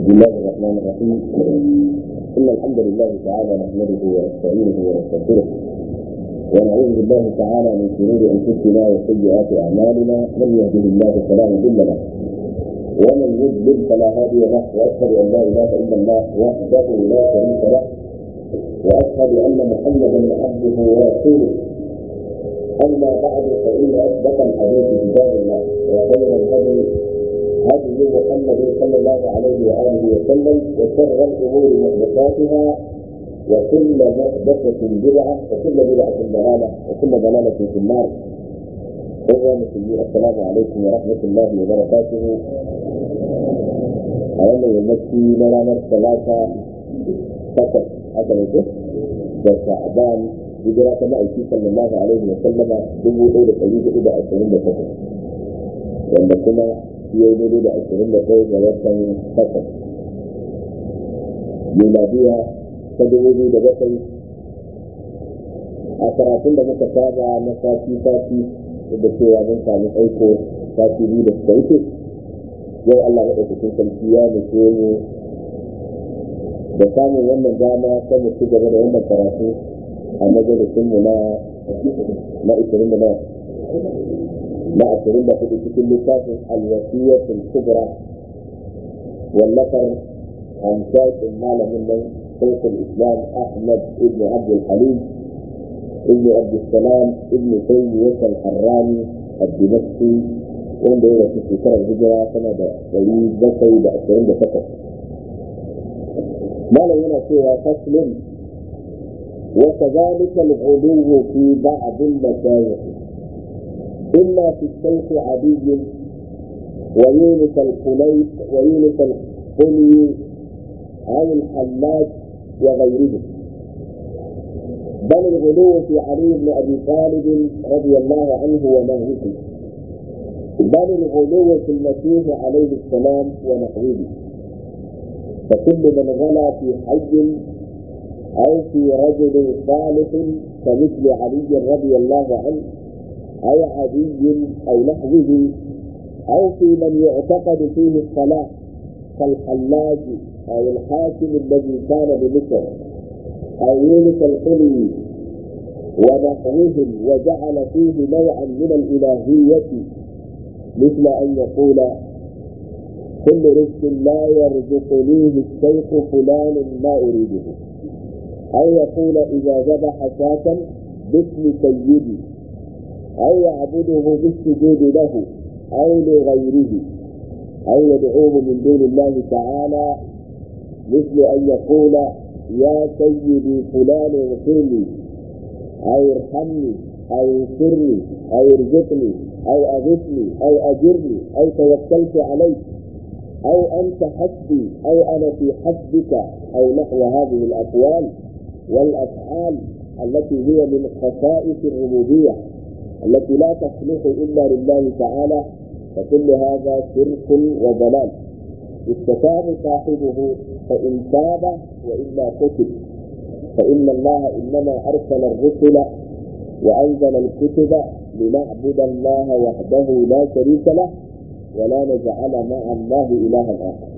بسم الله الرحمن الرحيم. إن الحمد لله تعالى نحمده ونستعينه ونستغفره ونعوذ بالله تعالى من شرور أنفسنا وسيئات أعمالنا. من يهده الله فلا مضل له ومن يضلل فلا هادي له، وأشهد أن لا إله إلا الله وحده لا شريك له، وأشهد أن محمدا عبده ورسوله. أما بعد فإن أصدق الحديث كتاب الله، وخير الهدي هدي محمد صلى الله عليه وآله وسلم، وشر الأمور محدثاتها، وكل محدثة بدعة، وكل بدعة ضلالة، وكل ضلالة في النار. أيها المسلمين، السلام عليكم ورحمة الله وبركاته. أولا يمشي لنا الثلاثة فقط أكلته وشعبان هجرة مأيكي صلى الله عليه وسلم دمو إلى قريب إلى 28 wanda kuma ya yi da 21 ga watan takwas miladiya ta 2007. a karatun da muka saba na sati da cewa mun sami aiko sati biyu da suka wuce, yau Allah ya ɗaukakin sarki ya nufe mu da samun wannan dama ta mu ci gaba da wannan karatu a majalisunmu na 24 cikin littafin alwasiyatul kubra wallafar hamshakin malamin nan shaykhul islam ahmad ibn abd al-halim ibn abd salam ibn taymiyyah al-harrani ad-dimashqi, wanda ya rasu shekarar hijira tana da 728. malam yana cewa faslun وكذلك الغلو في بعض المشايخ إما في الشيخ عدي ويونس القلي أو الحلاج وغيرهم، بل الغلو في علي بن أبي طالب رضي الله عنه ونهيه، بل الغلو في المسيح عليه السلام ونحوه. فكل من غلا في حي أو في رجل صالح كمثل علي رضي الله عنه أو عدي أو نحوه، أو في من يعتقد فيه الصلاة كالحلاج أو الحاكم الذي كان بمصر أو يونس القلي ونحوهم، وجعل فيه نوعا من الإلهية، مثل أن يقول كل رزق لا يرزقنيه الشيخ فلان ما أريده، أو يقول إذا ذبح شاة باسم سيدي، أو يعبده بالسجود له أو لغيره، أو يدعوه من دون الله تعالى، مثل أن يقول يا سيدي فلان اغفر لي، أو ارحمني، أو انصرني، أو ارزقني، أو أغثني، أو أجرني، أو توكلت عليك، أو أنت حسبي، أو أنا في حسبك، أو نحو هذه الأقوال والأفعال التي هي من خصائص الربوبية التي لا تصلح إلا لله تعالى. فكل هذا شرك وضلال، استتاب صاحبه فإن تاب وإلا قتل، فإن الله إنما أرسل الرسل وأنزل الكتب لنعبد الله وحده لا شريك له ولا نجعل مع الله إلها آخر.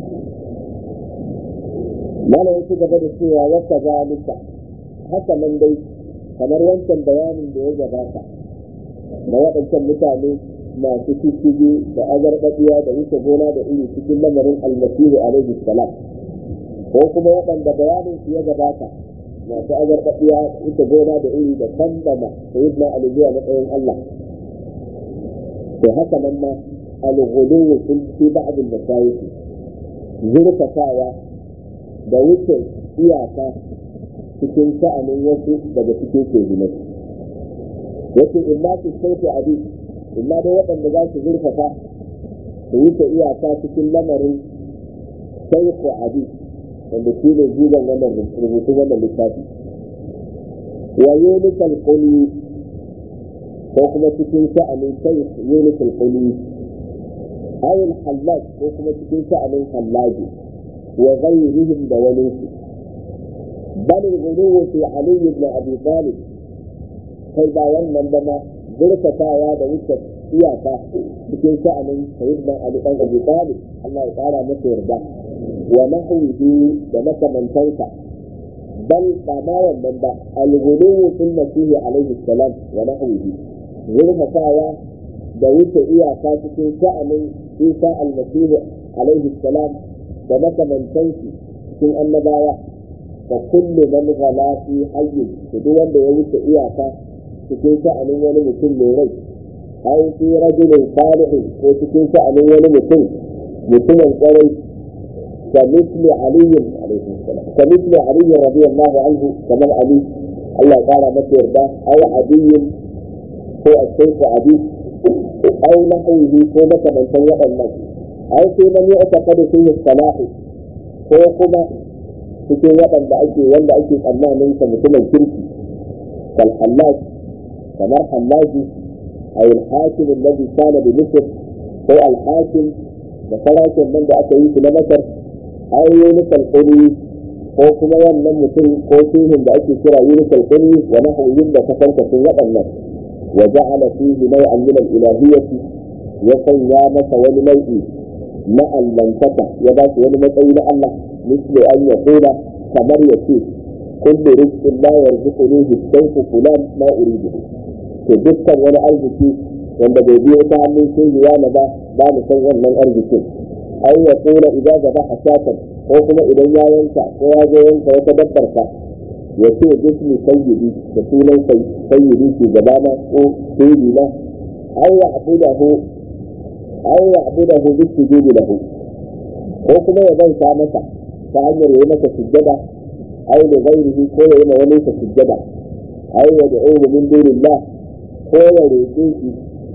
ما لا يتجب السوى وكذلك haka nan dai kamar wancan bayanin da ya gabata na waɗancan mutane masu cikin da azarbaɗiya da wuce gona da iri cikin lamarin almasihu alaihi salam, ko kuma waɗanda bayanin su ya gabata masu azarbaɗiya wuce gona da iri da kandama sayyidina ali zuwa matsayin Allah. To haka nan ma al-ghuluw fi ba'd al-masayih, zurfafawa da wuce iyaka cikin sha'anin wasu daga cikin kejinai. Wasu illa su sauke abi, illa dai waɗanda za su zurfafa su wuce iyaka cikin lamarin sauke abi, wanda shi ne jiban wannan rubutun wannan littafi. Wa Yunus al-Quli, ko kuma cikin sha'anin sauke Yunus al-Quli, aw al-Hallaj, ko kuma cikin sha'anin Hallaji, wa ghayrihim da wani su. بل الغلو في علي بن ابي طالب، كيدا wannan dama zurfatawa da wuce iyaka cikin sha'anin sayyidina ali dan abi talib, Allah ya kara masa yarda, wa nahwihi da makamantansa bal ba ma wannan ba al-ghuluw fil masih alaihi salam wa nahwihi zurfafawa da wuce iyaka cikin sha'anin Isa al-Masih alaihi salam da makamantansu cikin annabawa da kullu man ghala fi hayy duk wanda ya wuce iyaka cikin sha'anin wani mutum mai rai ai fi rajulin salih ko cikin sha'anin wani mutumin kwarai كمثل علي عليه السلام كمثل علي رضي الله عنه كمان علي الله قال مثل ده أو عدي هو الشيخ عدي أو نحوه هو مثلا سيئا الناس أو في من يعتقد فيه الصلاح هو كما في وطن بأيكي ولا أيكي أنه ليس مثل الشركي كالحلاج كما حلاجي أو الحاكم الذي كان بمصر هو الحاكم وصلاة من بأيكي في مصر أو يونس القلي ko kuma wannan mutum ko fihin da ake kira Yunus al-Quli wa nahwihi da kasanta sun waɗannan wa ja'ala fihi naw'an min al-ilahiyyah ya sanya masa wani nau'i na allantaka ya ba shi wani matsayi na Allah misli an yaqula kamar yace kullu rizqin la yarzuquni bi fulan ma uridu to dukkan wani arziki wanda bai biyo ta hannun shehi ya na ba mu san wannan arzikin ai yaqula idza zabaha shatan ko kuma idan ya yanka ko ya zo yanka wata dabbar ka ya ce bismi sayyidi da sunan sayyidi ke gabana ko sayyidi na ay ya'budahu bisujudi lahu ko kuma ya bauta masa ta hanyar yi masa sujjada ay da ghairihi ko ya yi ma wani sa sujjada ay ya da'uhu min dunillah ko ya roƙe shi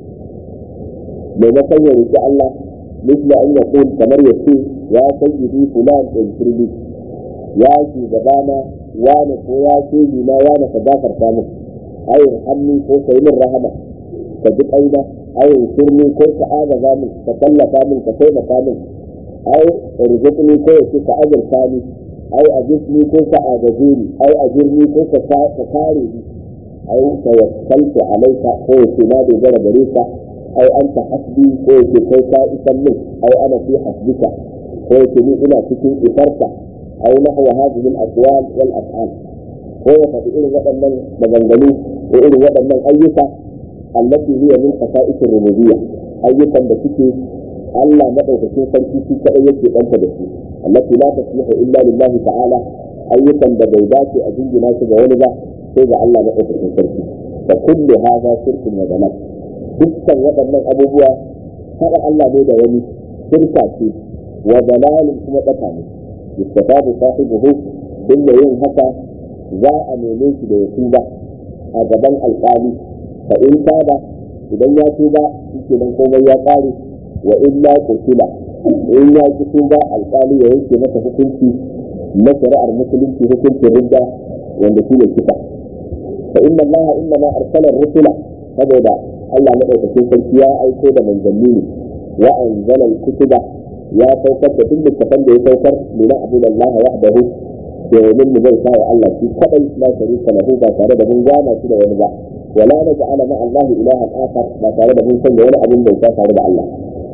maimakon ya roƙi Allah مثل أن يقول كمر يقول يا سيدي فلان اغفر لي يا شيخنا وانا يا سيدي ما وانا فجافر كامل أي ارحمني كو سيد الرحمة فجد أيضا أي انصرني كو سعادة كامل تطلع كامل كسيمة كامل أو ارزقني كو يسيك أجر كامل أو أجسني كو سعادة جيني أو أجرني كو سكاري أو توكلت عليك كو سنادي جرى بريسة أو أنت حسبي كويتي كيسا إسمي أو أنا في حسبك كويتي إلى تكي إفرك أو نحو هذه الأقوال والأفعال هو فإن وطن من مغنغلو وإن وطن من أيسا التي هي من خصائص الربوبية أيسا بسكي ألا نقل في فرقي كأيسي أنت بسكي التي لا تصلح إلا لله تعالى أيسا ببيدات أجنج ناس جوانبا سيجا ألا نقل في فرقي فكل هذا شرك وضلال dukkan waɗannan abubuwa haɗa Allah ne da wani shirka ce wa dalalin kuma ɗaka ne yastafadu sahibuhu din da yin haka za a neme shi da ya tuba a gaban alƙali fa in taba idan ya tuba shi nan komai ya ƙare wa illa qutila in ya ki tuba alƙali ya yanke masa hukunci na shari'ar musulunci hukuncin ridda wanda shi ne kisa fa inna Allah inna ma arsala rusula saboda Allah madaukakin sarki ya aiko da manzanni ne wa anzala al-kutuba ya saukar da duk littafan da ya saukar lina abudallahi wahdahu domin mu zai kawo Allah shi kadai la sharika lahu ba tare da mun gana shi da wani ba wala naj'ala ma Allah ilahan akhar ba tare da mun sanya wani abin bauta tare da Allah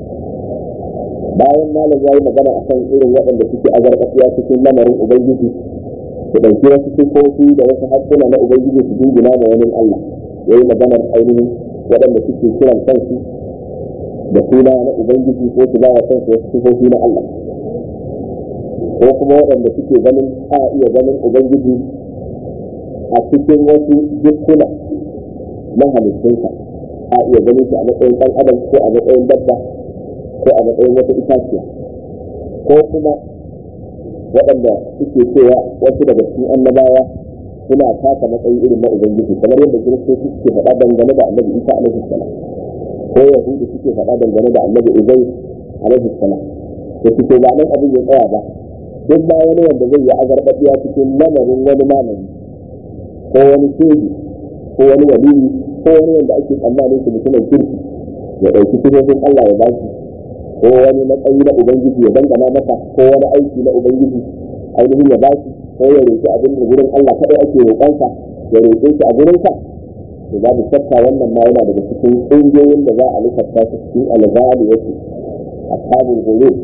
bayan malam ya yi magana akan irin waɗanda suke azarƙafiya cikin lamarin ubangiji su ɗauki wasu sifofi da wasu haƙƙuna na ubangiji su dingina da wani Allah ya yi maganar ainihin waɗanda suke kiran kansu da suna na ubangiji ko su ba wa kansu wasu sifofi na Allah ko kuma waɗanda suke ganin a iya ganin ubangiji a cikin wasu jikkuna na halittunsa a iya ganin shi a matsayin ɗan adam ko a matsayin dabba ko a matsayin wata itaciya ko kuma waɗanda suke cewa wasu daga cikin annabawa suna taka matsayi irin na ubangiji kamar yadda kiristoci suke faɗa dangane da annabi isa alaihi salam ko yahudu suke faɗa dangane da annabi uzai alaihi salam da suke ba nan abin ya tsaya ba duk ba wani wanda zai yi azarbaɗiya cikin lamarin wani malami ko wani shehi ko wani waliyi ko wani wanda ake tsammanin su mutumin kirki ya ɗauki sifofin Allah ya bashi ko wani matsayi na ubangiji ya dangana masa ko wani aiki na ubangiji ainihin ya bashi ko ya roƙi abin da gurin Allah kaɗai ake roƙonsa ya roƙe shi a gurinsa to za mu shakka wannan ma yana daga cikin ƙungiyoyin da za a lissafta su cikin alzali yake ashabul ghulub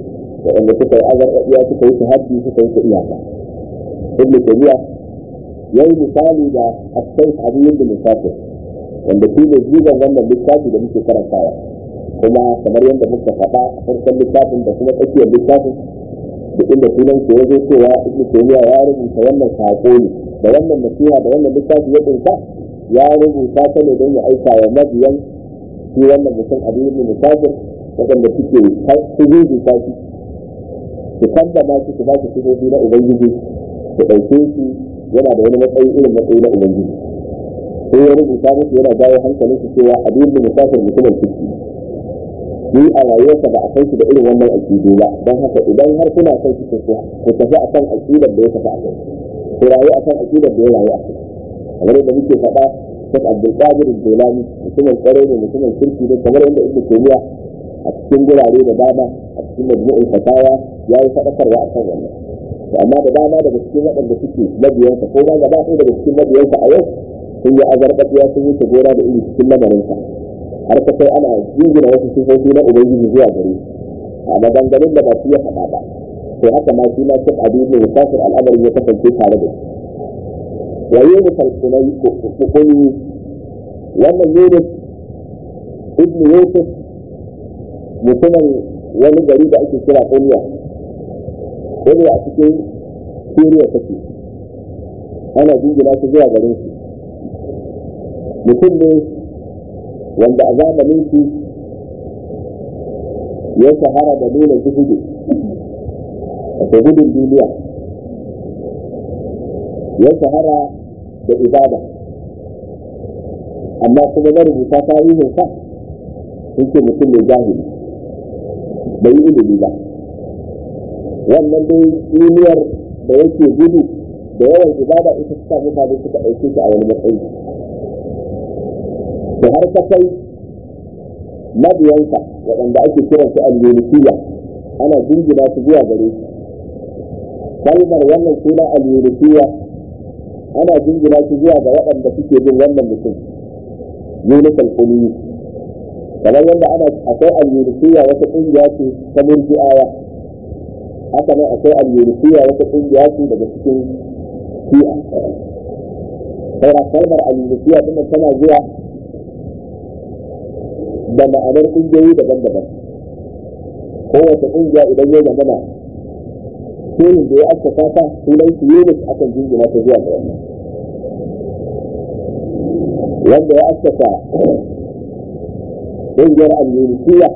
waɗanda suka yi azarɓaɓiya suka yi tahaddi suka yi iyaka. Ibn Taymiyyah ya yi misali da As-Sayyid Ali ibn Musafir wanda shi ne jigon wannan littafi da muke karantawa, kuma kamar yadda muka faɗa a farkon littafin da kuma tsakiyar littafin da inda sunan ke wajen cewa Ibn Taymiyyah ya rubuta wannan saƙo ne da wannan nasiha da wannan littafi ya kunsa, ya rubuta ta ne don ya aika wa mabiyan shi wannan mutum Ali ibn Musafir waɗanda suke sujudu tashi su kamba shi su ba su sifofi na Ubangiji su ɗauke shi yana da wani matsayi irin matsayi na Ubangiji. Sai ya rubuta musu yana jawo hankalin su cewa Ali ibn Musafir mutumin kirki shi a rayuwarsa ba a kai shi da irin wannan aƙidu ba, don haka idan har kuna son shi ku tafi akan aƙidar da ya tafi a kai, ku rayu akan aƙidar da ya rayu a kai. Kamar yadda muke faɗa, Sheikh Abdul Qadir Jilani mutumin tsare ne, mutumin kirki ne, kamar yadda Ibn Taymiyyah a cikin gurare da dama a cikin majmu'ul fatawa ya yi faɗakarwa akan wannan. Amma da dama daga cikin waɗanda suke mabiyansa ko ma gaba ɗaya daga cikin mabiyansa a yau sun yi azarbaɗiya, sun yi gora da iri cikin lamarinsa, har ka kai ana jingina wasu sifofi na Ubangiji zuwa gare a maganganun da ba su ya faɗa ba. To haka ma shi ma Sheikh Ali ibn Musafir al'amarin ya kasance tare da shi. Wa Yunus al-Quni wannan Yunus ibn Yusuf mutumin wani gari da ake kira Kunya, wani a cikin Siriya take, ana jingina shi zuwa garin shi. Mutum ne wanda a zamanin shi ya shahara da nuna zuhudu, wato gudun duniya, ya shahara da ibada, amma kuma marubuta tarihinsa sun ce mutum mai jahili, bai yi ilimi ba. Wannan dai duniyar da yake gudu da yawan ibada ita suka mutane suka ɗauke shi a wani matsayi, da har ta kai mabiyansa waɗanda ake kiransu al-Yunusiyya ana jingina su zuwa gare shi. Kalmar wannan suna al-Yunusiyya ana jingina su zuwa ga waɗanda suke bin wannan mutum Yunus al-Quni. Kamar yadda akwai al-Yunusiyya wata ƙungiya ce ta Murji'awa, haka nan akwai al-Yunusiyya wata ƙungiya ce daga cikin Shi'a. Saura kalmar al-Yunusiyya din tana zuwa da ma'anar ƙungiyoyi daban-daban. Kowace ƙungiya idan ya magana shirin da ya assasa ta sunan su Yunus akan jingina ta zuwa ga wannan. Wanda ya assasa ƙungiyar al-Yunusiyya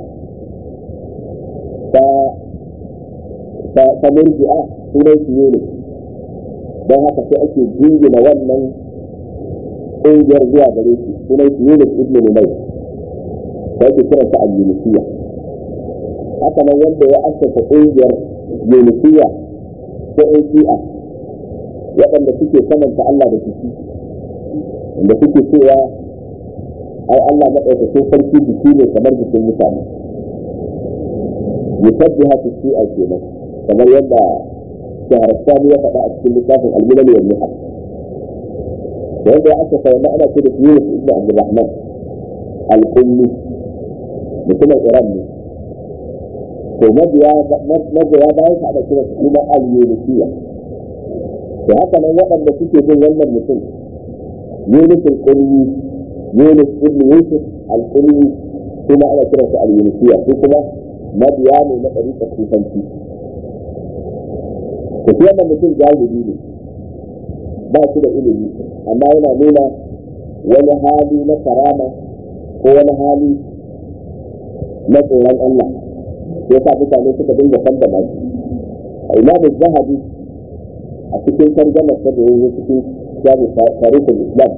ta Murji'a sunan su Yunus, don haka sai ake jingina wannan ƙungiyar zuwa gare shi, sunan su Yunus ibn Numayr, da yake kiransa al-Yunusiyya. Haka nan wanda ya assasa ƙungiyar Yunusiyya ko Shi'a waɗanda suke samanta Allah da jiki, da suke cewa ai Allah maɗaukakin sarki jiki ne kamar jikin mutane, musabbiha fi Shi'a kenan, kamar yadda Shahrastani ya faɗa a cikin littafin al-Milal wal Nihal. Wanda ya assasa wannan ana ce da Yunus ibn Abdurrahman al-Qummi, mutumin Iran ne. To mabiya bayan ka ana kira su kuma al-Yunusiyya. To haka nan waɗanda suke bin wannan mutum Yunus al-Qummi, Yunus ibn Yusuf al-Qummi, kuma ana kira su al-Yunusiyya, su kuma mabiya ne na ɗariƙar sufanci. To shi wannan mutum jahili ne, ba shi da ilimi, amma yana nuna wani hali na karama ko wani hali na tsoron Allah, sai sa mutane suka dinga kanda ba shi. Imam Zahabi a cikin tarjamar ta da yayi cikin tarihin Islam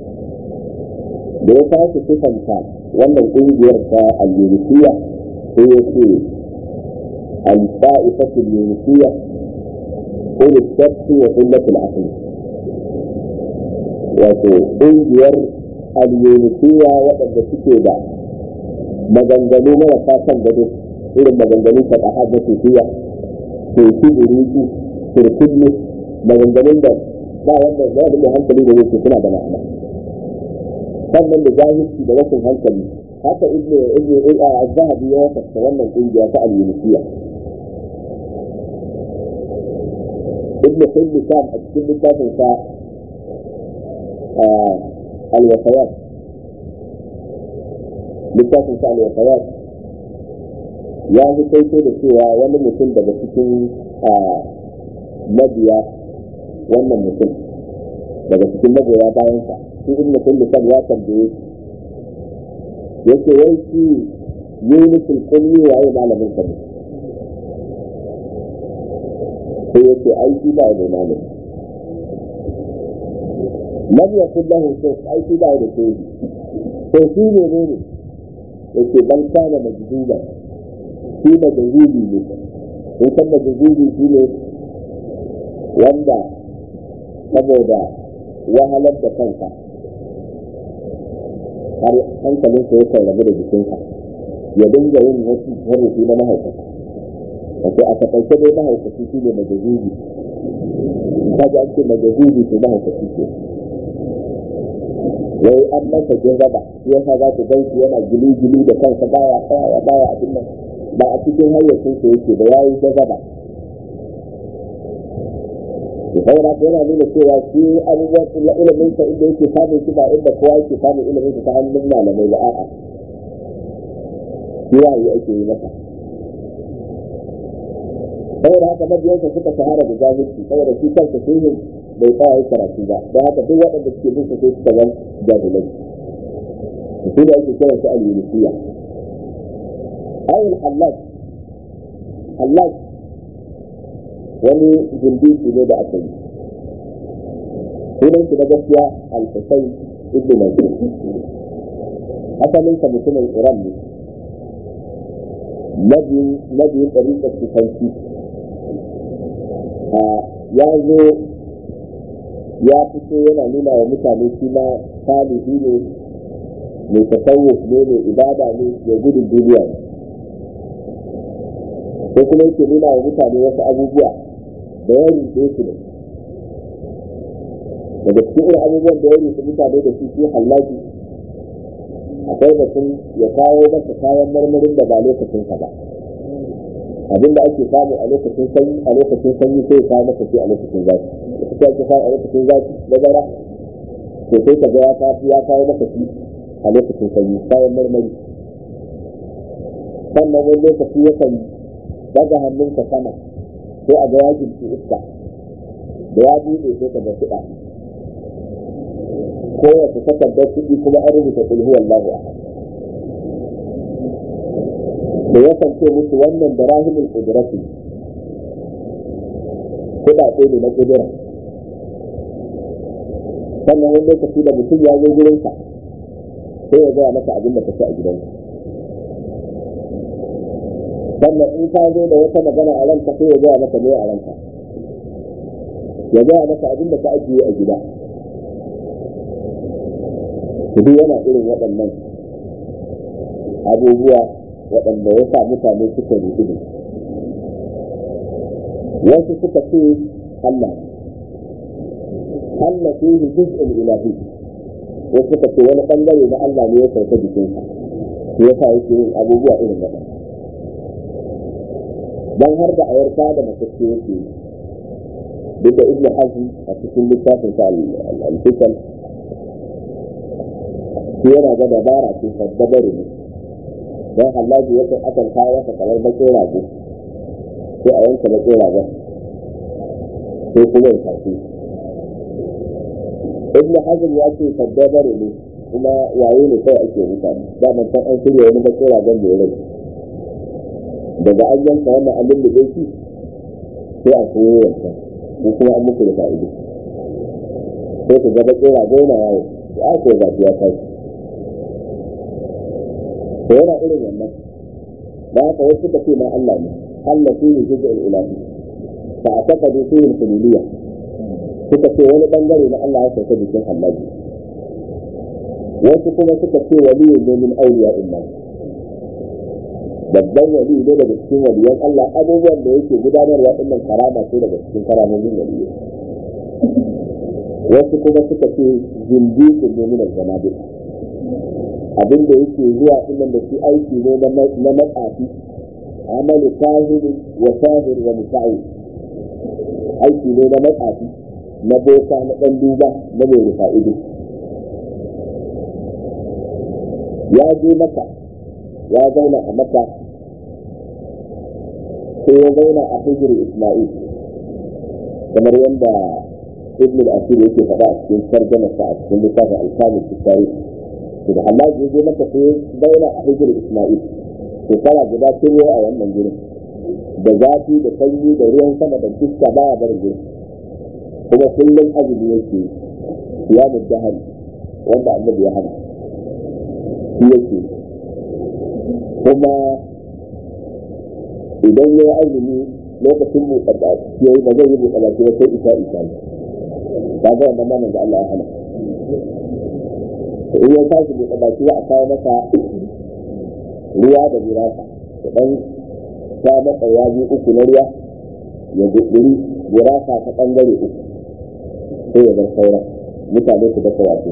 da ya tashi sifanta wannan ƙungiyar ta al-Yunusiyya sai ya ce al-Ta'ifatul Yunusiyya qul as-sabti wa qillatul aql. Wato ƙungiyar al-Yunusiyya waɗanda suke da maganganu marasa kan gado, irin maganganun faɗaha na sufiya, turki, turkulli, maganganun da ba wanda za a da hankali da zai suna da ma'ana. Sannan da jahilci da rashin hankali, haka Zahabi ya wasafta wannan ƙungiya ta al-Yunusiyya. ibn Hillisham a cikin littafin sa al-Wafayat, littafin sa al-Wafayat ya fi kaito da cewa wani mutum daga cikin mabiya wannan mutum daga cikin magoya bayansa shi ibn Hillisham ya tambaye yake wai shi Yunus al-Qulli waye malamin sa ne sai yake aiki ba da malami lam yakul lahu shaykh aiki ba da shaykh to shi ne yake ban kana majduda shi majdubi ne in kan majdubi shi ne wanda saboda wahalar da kanka har hankalinsa ya kan rabu da jikinsa ya dinga yin wasu harrufi na mahaukata wato a takaice dai mahaukaci shi ne majazubi kaji an ce majazubi to mahaukaci ce wai an masa jarraba shi yasa za ku gan shi yana gili-gili da kansa baya abin nan ba a cikin hayyacinsa yake da yayi jarraba da saboda yana nuna cewa shi abubuwan ilimin sa inda yake samun shi ba inda kowa yake samun ilimin sa ta hannun malamai ba a'a shi wahayi ake yi masa saboda haka mabiyansa suka shahara da jahilci saboda shi kansa shehin bai tsaya yi karatu ba don haka duk waɗanda suke bin sa sai suka zan jahilai su da ake kiransu al-yunusiyya ayyul hallaj wani zindiki ne da aka yi sunan shi na gaskiya al-Husayn ibn Mansur asalinsa mutumin Iran ne mabiyin ɗariƙar sufanci ya zo ya fito yana nuna wa mutane shi ma salihi ne mai tasawuf ne mai ibada ne mai gudun duniya ne sai kuma yake nuna wa mutane wasu abubuwa da ya rufe su da daga cikin irin abubuwan da ya rufe mutane da shi hallaji akwai batun ya kawo masa kayan marmarin da ba lokacinsa ba abinda ake samu a lokacin sanyi sai ya kawo masa shi a lokacin zafi da ake samu a lokacin zafi da zara to sai ka ga ya kawo masa shi a lokacin sanyi kayan marmari sannan wani lokaci yakan daga hannunka sama sai a ga yakin ci iska da ya buɗe sai ka ga kiɗa kowace takardar kuɗi kuma an rubuta kulhu wallahu ahad da ya kance musu wannan da rahimul qudrati kuɗaɗe ne na kudura sannan wani lokaci da mutum ya zo gurinka sai ya gaya maka abin da ka ci a gidanka sannan in ka zo da wata magana a ranka sai ya gaya maka ne a ranka ya gaya maka abin da ka ajiye a gida duk yana irin waɗannan abubuwa waɗanda ya sa mutane suka rubutu wasu suka ce Allah fihi juz'un ilahi wasu suka ce wani bangare na Allah ne ya sauka jikinsa ya sa yake yin abubuwa irin waɗannan dan har da ayarta da mace yake duk da Ibn Hazm a cikin littafin sa al-Fikr yana ga dabara ce sabbabare ne don hallaji yake akan kawo masa kamar bakin rago sai a yanka bakin ragon sai kuma ya tafi Ibn Hazm ya ce sabbabare ne kuma yayi ne kawai ake mutane da man san an shirya wani bakin ragon da ya rai daga an yanka wannan abin da zai sai a koyo yanka ko kuma an muku da fa'ido sai ku ga bakin rago yana yawo ya ko zafi ya tashi to yana irin wannan da haka wasu suka ce ma Allah ne Allah shi ne juz'ul ilahi fa ataqadu fihi al-hululiyya suka ce wani bangare na Allah ya sauka jikin Allah wasu kuma suka ce waliyyu ne min awliya'illah babban wali ne daga cikin waliyan Allah abubuwan da yake gudanarwa dinnan karama ce daga cikin karamomin waliyyi wasu kuma suka ce zindiqun ne min al-zanabi abin da yake zuwa innan da shi aiki ne na matsafi amalu kahiri wa kahir wa musa'i aiki ne na matsafi na boka na ɗan duba na mai rufa ido. Ya je maka ya zauna a maka sai ya zauna a hijir Isma'il kamar yadda ibn al-asir yake faɗa a cikin tarjamarsa a cikin littafin al-kamil fi tarikh. da Allah ya je maka sai ya zauna a hijir Isma'il shekara guda tun a wannan gurin da zafi da sanyi da ruwan sama da iska baya barin gurin kuma kullum azumi yake ya muddahan wanda annabi ya hana shi yake kuma idan ya azumi lokacin mu kada yayi ba zai yi ba sai isa ne ba ga wannan nan da Allah ya hana in ya tashi da baki a kawo masa ruwa da gurasa dan ta masa yaji uku na ruwa ya gudduri gurasa ta bangare uku sai ya bar sauran mutane su dafa wato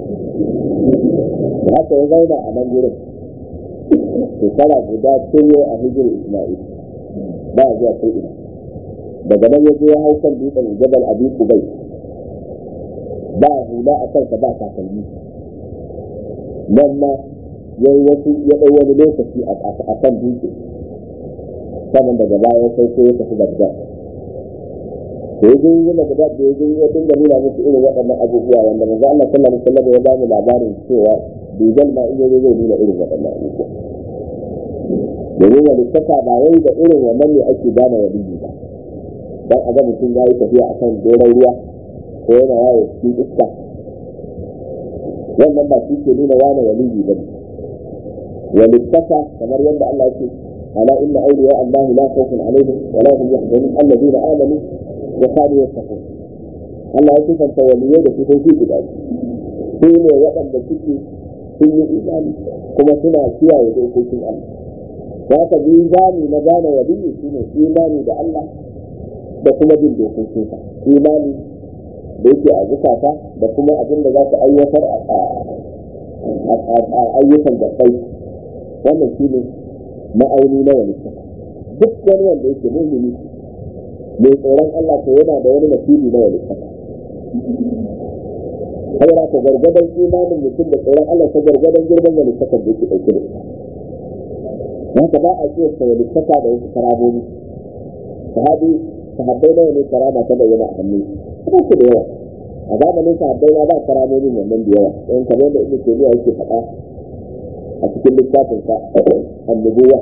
da haka ya zauna a nan gurin shekara guda tilo a hijir Isma'il ba a zuwa sai ina daga nan ya zo ya hau kan dutsen jabal Abi Kubai ba hula a kansa ba takalmi nan ma ya yi wasu ya ɗau wani lokaci a kan dutse saman daga baya ya sai ya tafi Baghdad da ya zo yi Baghdad da ya zo ya dinga nuna musu irin waɗannan abubuwa wanda manzo Allah sallallahu alaihi wasallam ya ba mu labarin cewa dujal ma in zai nuna irin waɗannan abubuwa domin wani kasa ba yau da irin wannan ne ake gane wani ba dan a ga mutum ya yi tafiya a kan doron ruwa ko yana yawo cikin iska wannan ba shi ke nuna wani waliyi ba ne wani kasa kamar yadda Allah ya ce ala inna awliya Allah la khawfun alaihim wa la hum yahzanun alladhina amanu wa kanu yattaqun Allah ya sifanta waliyai da sifofi guda su ne waɗanda suke sun yi imani kuma suna kiyaye dokokin Allah. Za ka bi zani na gane waliyi shi ne imani da Allah da kuma bin dokokinsa. Imani da yake a zukata da kuma abin da za su aiwatar a ayyukan da kai. Wannan shi ne ma'auni na waliyi. Duk wani wanda yake mummuni mai tsoron Allah ko yana da wani nasibi na waliyi. Haura ta gargadan imanin mutum da tsoron Allah ta gargadan girman walittakar da yake ɗauke da ita. Haka ba a cewa ta walittaka da wasu karamomi. Sahabbai nawa ne karama ta bayyana a hannu. Kuma su da yawa. A zamanin sahabbai na ba karamomin wannan da yawa. Don kamar da Ibn Taymiyyah yake faɗa a cikin littafin sa annubuwa.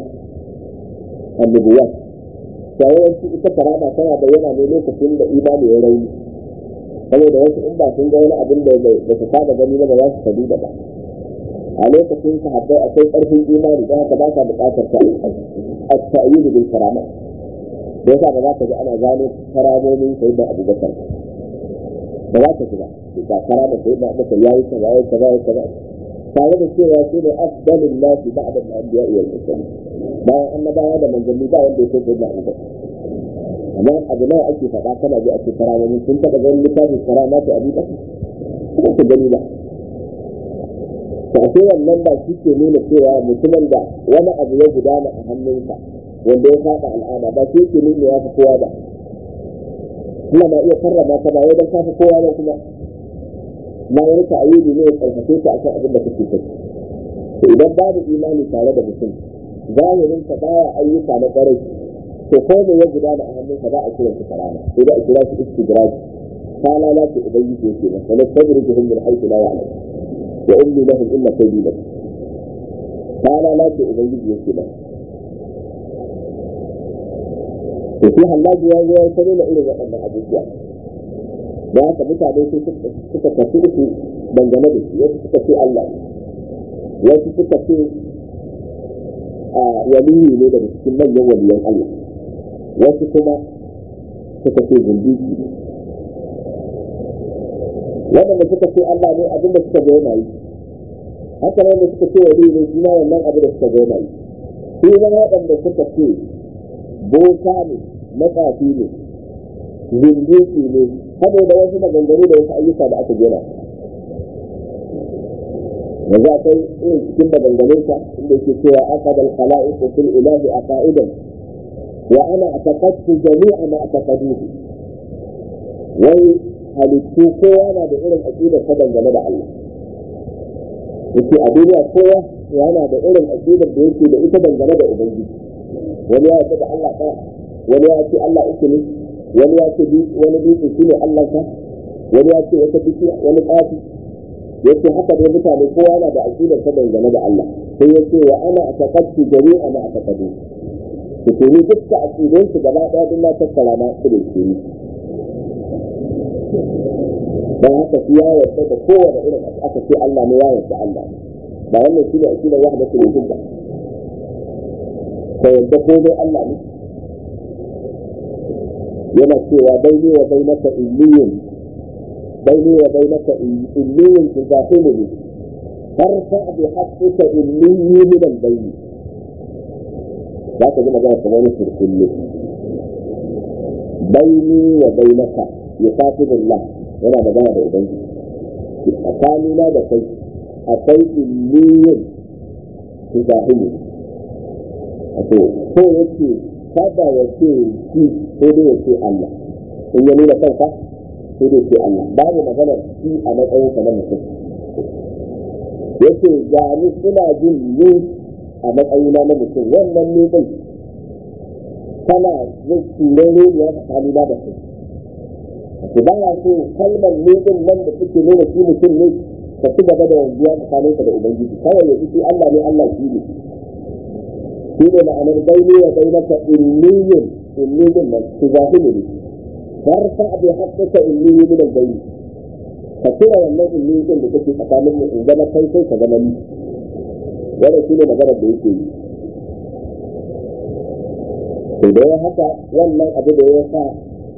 Ta yawanci ita karama tana bayyana ne lokacin da imani ya rauni. saboda wasu in ba sun ga wani abin da su saba gani ba za su sadu da ba a lokacin sahabbai akwai ƙarfin imani don haka ba sa buƙatar ta at-ta'yid bil karama da yasa ba za ka ji ana gano karamomin sai da Abu Bakar ba za ka ji ba da karama sai da Abu Bakar yayi kaza tare da cewa shi ne afdalul nasi ba'da al-anbiya'i wal mursalin bayan annabawa da manzanni ba wanda yake da Abu Bakar amma abu nawa ake faɗa kana ji a cikin karamomin sun taɓa ganin littafin karama ta Abu Bakar kuma su gani ba to a wannan ba shi ke nuna cewa mutumin da wani abu ya gudana a hannunsa wanda ya saba al'ada ba shi ke nuna ya fi kowa ba Allah na iya karrama ka ba wai don ka fi kowa ba kuma na wani ta'ayyudi ne ya karfafe ka akan abin da kake kai to idan babu imani tare da mutum zahirin ka baya ayyuka na ƙwarai to ko da ya gudana a hannunka ba a kira shi karama sai da a kira shi istidraj ta lalace ubangiji yake ba wala tadrijuhum min haythu la ya'lam wa umli lahum illa sabila ta lalace ubangiji yake ba to shi hallaji ya zo ya tare da irin waɗannan abubuwa da haka mutane sai suka tafi su dangane da shi wasu suka ce Allah wasu suka ce waliyi ne daga cikin manyan waliyan Allah wasu kuma suka ce zindiki ne waɗanda suka ce Allah ne abinda suka ga yana yi haka wanda suka ce waliyi ne shi ma wannan abin da suka ga yana yi shi zama waɗanda suka ce boka ne matsafi ne zindiki ne saboda wasu maganganu da wasu ayyuka da aka gina da za kai irin cikin maganganunsa inda yake cewa aqada al-khala'iq fil ilahi aqaidan wa ana ataqaddu jami'a ma ataqaduhu wai halittu kowa na da irin aqidar ta dangane da Allah. Yake a duniya kowa yana da irin aqidar da yake da ita dangane da ubangiji. Wani ya ce da Allah ɗaya, wani ya ce Allah uku ne, wani ya ce wani dutse shine Allah ka, wani ya ce wata bishiya, wani tsafi. Yace haka dai mutane kowa yana da aqidar ta dangane da Allah. Sai yace wa ana ataqaddu jami'a ma ataqaddu. Ko ni dukkan aqidun su gaba ɗaya din na tattara na su da shi. Dan haka shi ya yarda da kowane irin aka ce Allah ne ya yarda Allah. Ba wannan shi ne aqidar wahdatul wujud ba. Sai yarda ko dai Allah ne. Yana cewa baini wa bainaka illiyun بيني وبينك إني تزاحمني فارفع بحقك إني من البين. لا تجد مجال كمان في الكل. بيني وبينك يخاطب الله ولا مجال بيني. أقامي لا بكي أقول إني تزاحمني. أقول هو يكي كذا يكي هو يكي الله. إن يمين كذا sai dai ce Allah babu maganar shi a matsayin sa na mutum. Yace ga ni ina jin ni a matsayina na mutum wannan ne dai kana zai tsire ne ya tsani da kai. Ko ba ya so kalmar ne din nan da take nuna shi mutum ne ka ci gaba da wanzuwa tsakaninka da ubangiji kawai ya ji Allah ne Allah shi ne. Shi ne ma'anar baini wa bainaka inniyun nan su zahiri ne. فارفع بحقك إني من البين. فكرة والله إني يمكن بكتي أقامل إنما كيف كذلك ولا شيء مجرد بيكي. إذا حتى والله أبدا يسعى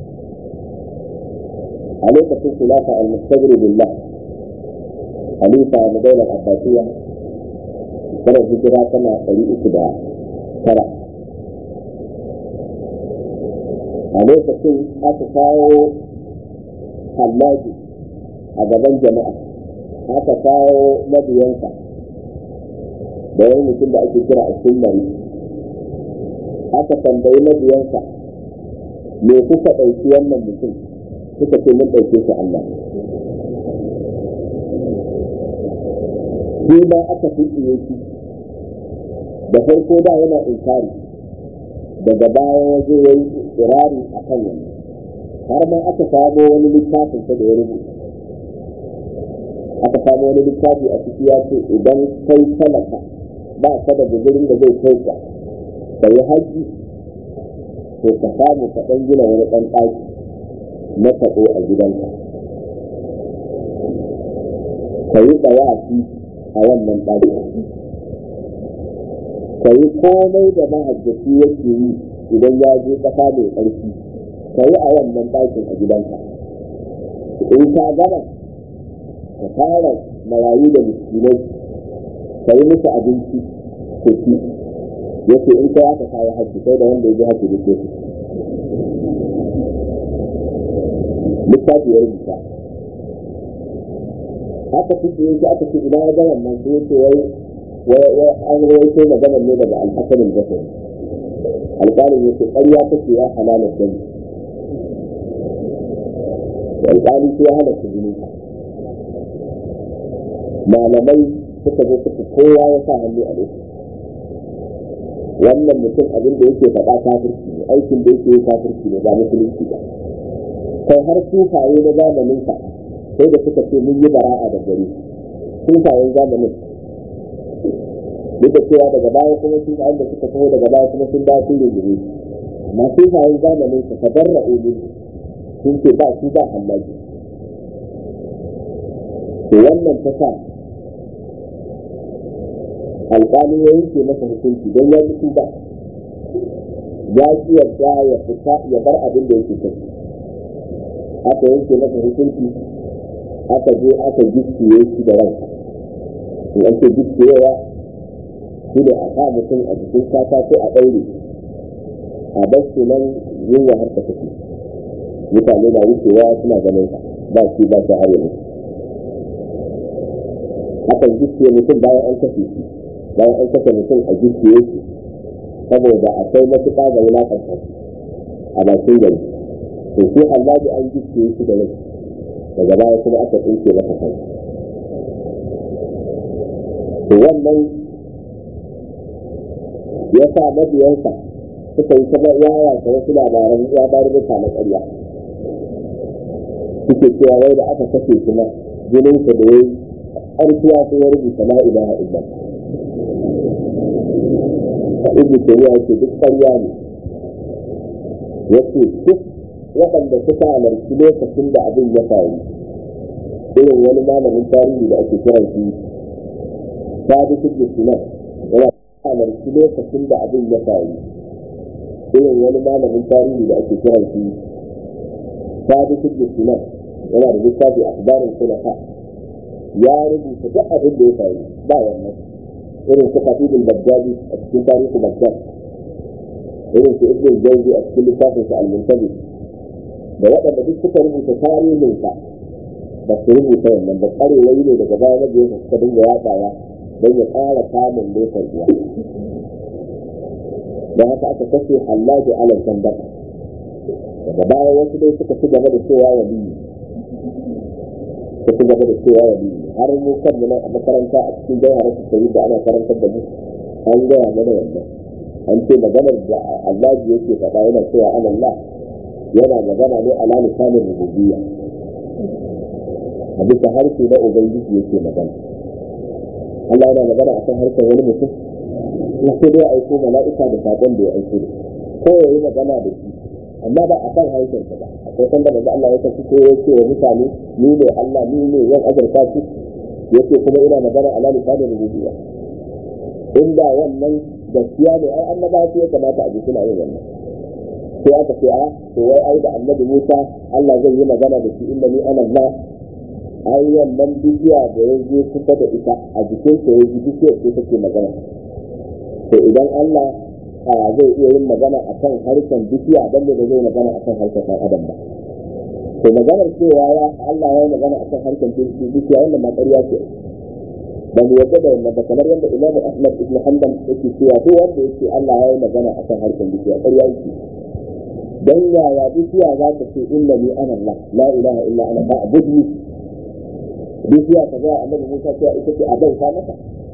عليك في خلافة المستجر بالله خليفة مدينة العباسية ترى الهجرة كما طريق كده ترى a lokacin aka kawo hallaji a gaban jama'a aka kawo mabiyansa da wani mutum da ake kira a sunnari aka tambayi mabiyansa me kuka ɗauki wannan mutum suka ce mun ɗauke shi Allah shi ma aka fi shi da farko da yana inkari daga baya ya zo ya yi irari a kan yanzu har ma aka samo wani littafin da ya rubuta aka samo wani littafi a ciki ya ce idan kai talaka ba ka da guzurin da zai kai ka yi haji to ka samu ka ɗan gina wani ɗan ɗaki na taɓo a gidanka ka yi ɗawafi a wannan ɗaki ka yi komai da mahajjaci yake yi idan ya je ƙasa mai ƙarfi ka yi a wannan ɗakin a gidanka in ka gama ka fara marayu da miskinai ka yi musu abinci ko ci yake in kai aka kawo hajji sai da wanda ya ji hajji da ke littafi ya rubuta aka fi yake aka ce ina ya gama nan sai yake an rawaito maganar ne daga alhassanin basir alƙalin yake ƙarya take ya halalar dani alƙali sai ya hana su jini malamai suka zo suka kowa ya sa hannu a lokacin wannan mutum abin da yake faɗa kafirci ne aikin da yake yi kafirci ne ba musulunci ba kai har sufaye na zamanin sa sai da suka ce mun yi bara'a da gari sufayen zamanin duk da cewa daga baya kuma sun da suka taho daga baya kuma sun dawo sun rigire amma sufayen zamanin sa tabarra ulil sun ce ba su ba hallaji to wannan ta sa alƙali ya yanke masa hukunci don ya fito ba ya ci yadda ya fita ya bar abin da yake kai aka yanke masa hukunci aka je aka gicciye shi da ranka in an ce gicciyewa shi da a sa mutum a jikin katako a ɗaure a bar shi nan yunwa har ta tafi mutane na wucewa suna ganin ka ba shi ba shi har yanzu akan gicciye mutum bayan an kashe shi bayan an kashe mutum a gicciye shi saboda akwai matuƙa ga wulaƙanta a bakin gari to sai Allah da an gicce shi da rai daga baya kuma aka tsinke masa kai. To wannan ya sa mabiyansa suka yi ta yaya ta wasu labaran ya bari da na ƙarya suke cewa wai da aka kashe shi ma jininsa da yayi ƙarfiya sai ya rubuta la ilaha illa ibn Taymiyyah yake duk ƙarya ne, yake duk waɗanda suka halarci lokacin da abin ya faru irin wani malamin tarihi da ake kiran shi Sadiq ibn Sinan yana halarci lokacin da abin ya faru irin wani malamin tarihi da ake kiran shi Sadiq ibn Sinan yana da littafi akhbarul khulafa ya rubuta duk abin da ya faru ba wannan irin su Khatibul Baghdadi a cikin tarihi Baghdad, irin su Ibn Jawzi a cikin littafin sa Al-Muntabih, da waɗanda duk suka rubuta tarihin sa ba su rubuta wannan ba ƙarewai ne daga baya da yake suka dinga yaɗawa don ya ƙara samun lokar ruwa. Da haka aka kashe Hallaji alal Sandaq, daga baya wasu dai suka ci gaba da cewa waliyi, har mu kanmu nan a makaranta a cikin jawharar tauhid da ana karantar da mu an gaya mana wannan, an ce maganar da Allah yake faɗa yana cewa Allah yana magana ne ala lisanin rububiyya, a bisa harshe na ubangiji yake magana. Allah yana magana akan harshen wani mutum na sai dai aiko mala'ika da sakon da ya aiko da ko ya yi magana da shi, amma ba a kan harshen ba. Akwai sanda da Allah ya tafi ko ya ce wa mutane ni ne Allah, ni ne zan azurta su, yake kuma ina magana ala lisanin rububiyya. Inda wannan gaskiya ne ai annaba su ya kamata a ji suna yin wannan. Sai aka ce a to wai ai da annabi Musa Allah zai yi magana da shi inda ni ana Allah, ai wannan bidiya da ya je kusa da ita a jikin sa ya ji bidiyar ce take magana. To idan Allah zai iya yin magana akan harshen bidiya dan da zai magana akan harshen ɗan adam ba. To maganar cewa Allah ya yi magana akan harshen bidiya wannan ma ƙarya ce. Ba mu yadda da wannan ba, kamar yadda Imam Ahmad ibn Hanbal yake cewa duk wanda yake Allah ya yi magana akan harshen bidiya ƙarya yake. Dan yaya bidiya za ta ce inna ni ana Allah la ilaha illa ana fa'budni, bidiya ta ga annabi Musa cewa ita ce a bauta masa.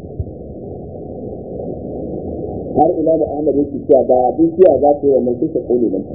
Har Imam Ahmad yake cewa ba bidiya za ta yi wannan kisa kone nan.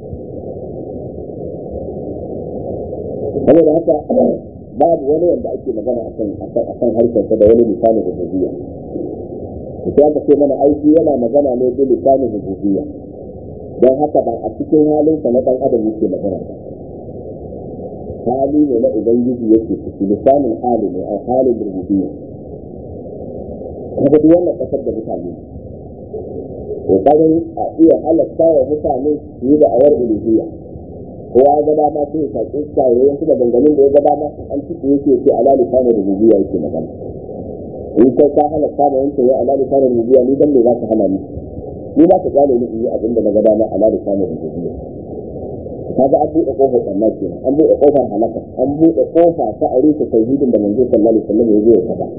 Saboda haka babu wani wanda ake magana akan harshen sa da wani misalin rububiyya. Sai aka ce mana aiki yana magana ne da misalin rububiyya. Don haka ba a cikin halinsa na ɗan adam yake magana ba, hali ne na ubangiji yake ciki, lisanin hali ne a halin rububiyya. Kaga duk wannan kasar da mutane kokarin a iya halatta wa mutane su yi da'awar uluhiyya, kowa ya ga dama sai ya shaƙi shayoyin su da dangalin da ya ga dama an ciki yake ce ala lisanin rububiyya yake magana. In kai ka halatta da yanke ya ala lisanin rububiyya, ni dan me za ka hana ni ba ka gane ni yi abin da na gaba na ala da samun rubutu. Kaga an buɗe kofar sannan kenan, an buɗe kofar halaka, an buɗe kofa ta a rufe tauhidin da manzo sallallahu alaihi wasallam ya zo ya faɗa.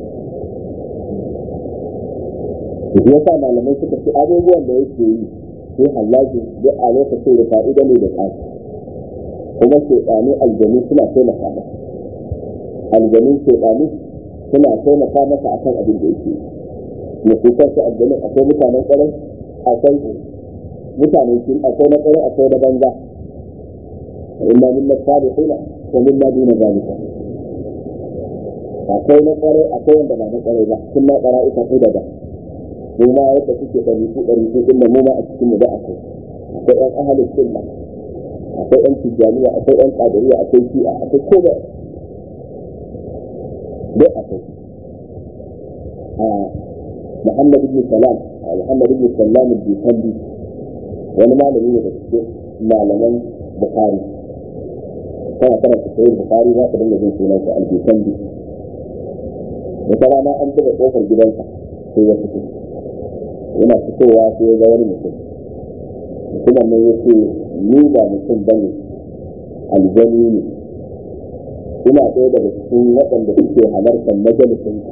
Yasa malamai suka ce abubuwan da yake yi sai hallaji duk a lokacin da fa'ida ne da tsari, kuma shaytanu aljanu suna taimaka masa, aljanun shaytanu suna taimaka masa akan abin da yake yi. Ya kuka su aljanun akwai mutanen ƙwarai, akwai mutane kin akwai na ƙwarai akwai na banza, inna minna salihina wa minna duna zalika. Akwai na ƙwarai akwai wanda ba na ƙwarai ba, kun na ƙara ita ko daga mu ma yadda kuke ɗari din da mu ma a cikin mu da akwai ɗan ahalin sunna, akwai ɗan tijjaniya, akwai ɗan qadiriyya, akwai shi'a, akwai kowa dai akwai. Muhammad ibn Salam al-Bikandi wani malami ne da cikin malaman Bukhari, kana karanta sahih Bukhari za ka dinga jin sunansa al-Bikandi. Wata rana an buga kofar gidansa sai ya fito, yana fitowa sai ya ga wani mutum, mutumin nan ya ce ni ba mutum bane, aljani ne, ina ɗaya daga cikin waɗanda suke halartar majalisinka,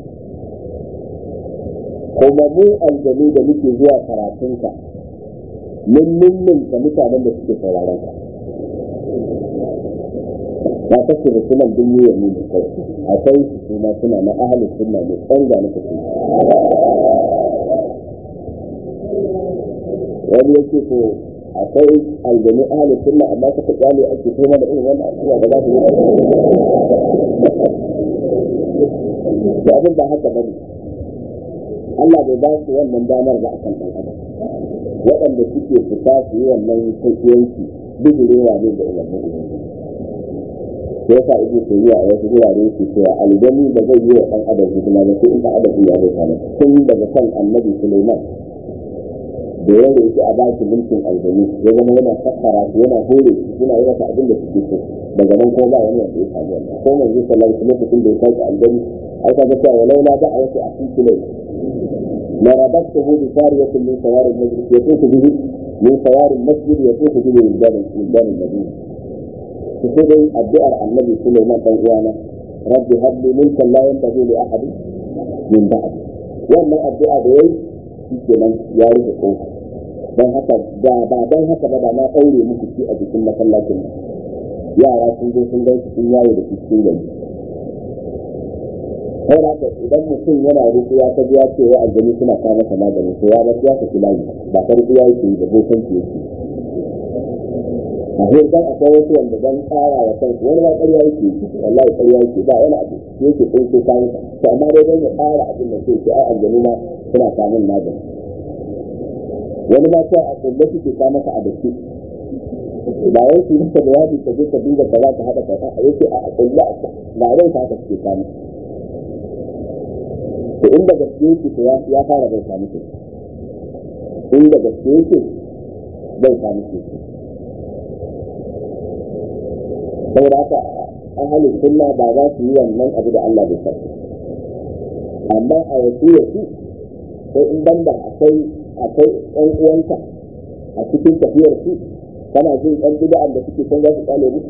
kuma mu aljanu da muke zuwa karatunka mun mummunta mutanen da suke sauraron ka. ya kashe mutumin duniya ne da kai akwai suna suna na ahalin sunna ne tsanga na kasu wani yake ko akwai aljanu ahalin sunna amma suka kyale ake kuma da irin wannan abubuwa da za su yi da abin da haka bane Allah bai ba su wannan damar ba a kan ɗan adam waɗanda suke fita su yi wannan tafiyanci bijirewa ne da umarnin ubangiji sai yasa ibu tafiya a wasu wurare su cewa aljani da zai yi wa ɗan adam hidima ba sai in ɗan adam ya bai kama tun daga kan annabi Sulaiman da yanda yake a baki mulkin aljani ya zama yana sassara su yana hore su yana yi masa abin da suke so daga nan ko ba wani wanda ya samu wannan ko manzo sallallahu alaihi wasallam lokacin da ya kai aljani ai ka ga cewa laula da ayatu a cikin Sulaiman la rabattuhu bi sariyatin min sawar al-majlis yatufu bihi min sawar al-masjid yatufu bihi min al-madina sai dai addu'ar annabi Sulaiman dan uwana rabbi habli mulkan la yanbaghi li ahad min ba'd wannan addu'a da yayi kenan ya rufe kofa dan haka da ba dan haka ba da na daure muku shi a cikin masallacin yara sun zo sun ga sun yawo da cikin gari sai haka idan mutum yana rufiya ta biya cewa aljani suna kawo masa magani to ya ba ya ka layi ba ka rufiya yake da bokan ki yake a hirdan akwai wasu wanda dan tsara wa kansu wani ba ƙarya yake wallahi ƙarya yake ba wani abu yake tsinko kayan to amma dai dan ya tsara abin da sai ai aljani ma suna samun magani wani ma sai a kulle suke ka masa a dake ba wai su masa da yaji ka je ka duba ka za ka haɗa ka a yake a kulle a ba rai ta ka suke kama to inda gaske yake to ya fara bai samu ke inda gaske yake bai samu ke saboda haka ahalin sunna ba za su yi wannan abu da Allah bai sa amma a wasu yasu sai in banda akwai ɗan uwanka a cikin tafiyar su kana jin ɗan bid'an da suke son za su kale mu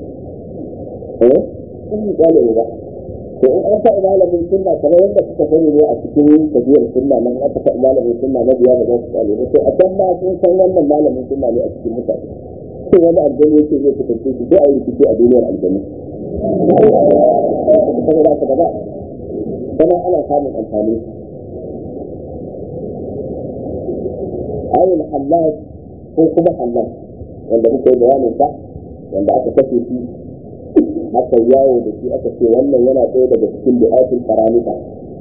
sun kale mu ba to in an sa malamin sunna kamar wanda suka sani ne a cikin tafiyar sunna nan aka sa malamin sunna na biya da za su kale mu to a can ma sun san wannan malamin sunna ne a cikin mutane sai wani aljani yake zai kusance shi sai a yi rikici a duniyar aljani saboda haka ba kuma ana samun amfani ayyul halal ko kuma halal wanda muke bayanin sa wanda aka kashe shi aka yawo da shi aka ce wannan yana ɗaya daga cikin du'atul karamita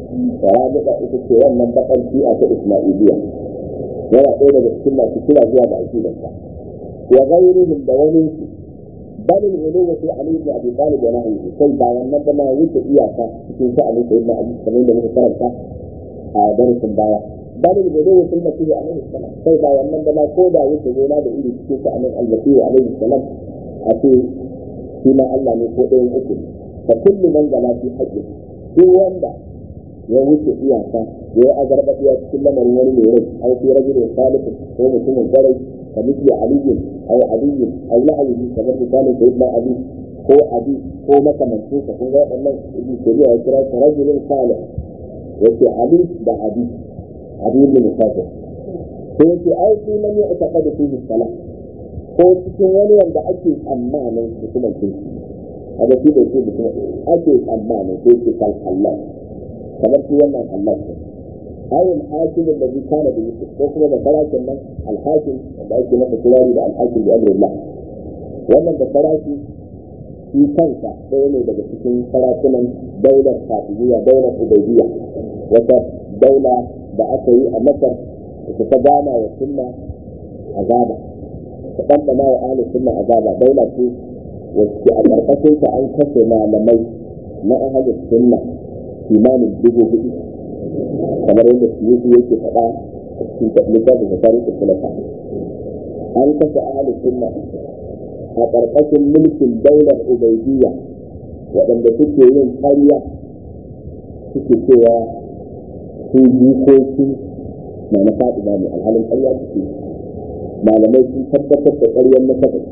ita ce wannan bakan shi'a ta Ismailiyya yana ɗaya daga cikin masu kira zuwa ga aqidarsa wa ghayrihim da wani bal al-ghuluw fi Ali ibn Abi Talib wa nahyihi sai bayan nan da ma wuce iyaka cikin sha'anin sayyidina Ali kamar da muka karanta a darasin baya bal al-ghuluw fi Masih alaihi salam sai bayan nan da ma ko da wuce gona da iri cikin sha'anin al-Masih alaihi salam a ce shi ma Allah ne ko ɗayan uku fa kullu man gala fi haqqi duk wanda ya wuce iyaka ya yi azarbaɗiya cikin lamarin wani mai rai ai fi rajulin salihin ko mutumin kwarai ka misli aliyin ai aliyin ai la'ayi kamar misalin sayyidina ali ko abi ko makamancin sa kun ga waɗannan ibn Taymiya ya kira shi rajulin salih yace ali da abi ibn musafir ko yace ai fi man ya'taqadu fihi salah ko cikin wani wanda ake tsammanin mutumin kirki haka shi da shi mutumin ake tsammanin ko yake kal Allah kamar shi wannan Allah ne ayin hakimin da zai kana da yusuf ko kuma da sarakin nan alhakim da ake masa kirari da alhakim da amrillah wannan da saraki shi kansa ɗaya ne daga cikin sarakunan daular fatimiyya daular ubaidiyya wata daula da aka yi a masar da ta gana wa sunna azaba ta ɗanɗana wa ahlus sunna azaba daula ce wacce a ƙarƙashin ta an kashe malamai na ahlus sunna kimanin 4,000 kamar yadda suyuti yake faɗa a cikin littafin da tarihin sulata an kashe ahlus sunna a ƙarƙashin mulkin daular ubaidiyya waɗanda suke yin ƙarya suke cewa su jikoki na na faɗi ba ne alhalin ƙarya suke malamai sun tabbatar da ƙaryar na faɗi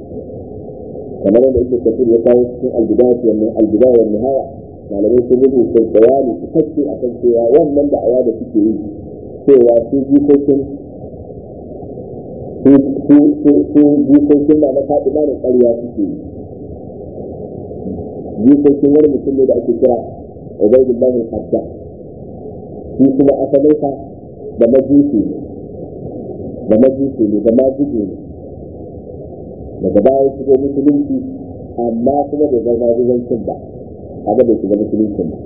kamar yadda yake tafiyar ya kawo cikin albidayar nihaya malamai sun rubuta bayani cikakke a kan cewa wannan da'awa da suke yi cewa su jikokin su jikokin na na faɗi ba da ƙarya suke yi jikokin wani mutum ne da ake kira Ubaydullah al-Haddad shi kuma asalinsa da majusi ne da majusi ne daga baya shigo musulunci amma kuma da zama majusancin ba kaga bai shiga musuluncin ba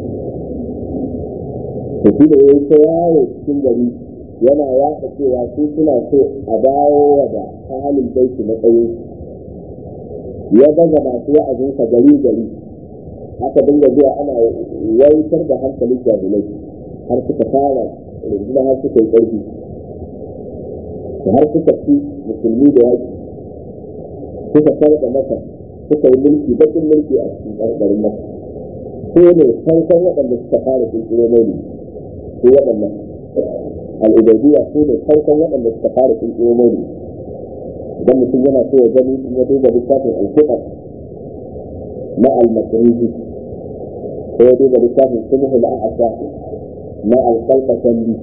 to shi da yayi ta yawo cikin gari yana yaɗa cewa su suna so a dawo da ahalin baiti matsayin ya baza masu wa'azinsa gari aka dinga zuwa ana waitar da hankalin jahilai har suka fara rundunar har suka yi ƙarfi har suka fi musulmi da yaƙi suka farɗa masa suka yi mulki bakin mulki a cikin ƙarƙarin masa ko ne farkon waɗanda suka fara ƙirƙiro mauli ko waɗannan al'ubaidiya su ne farkon waɗanda suka fara ƙirƙiro mauli idan mutum yana so ya gani in ya duba littafin al-fiqh na al-makriji ko ya duba littafin sulh al-a'sa na al-qalqasandi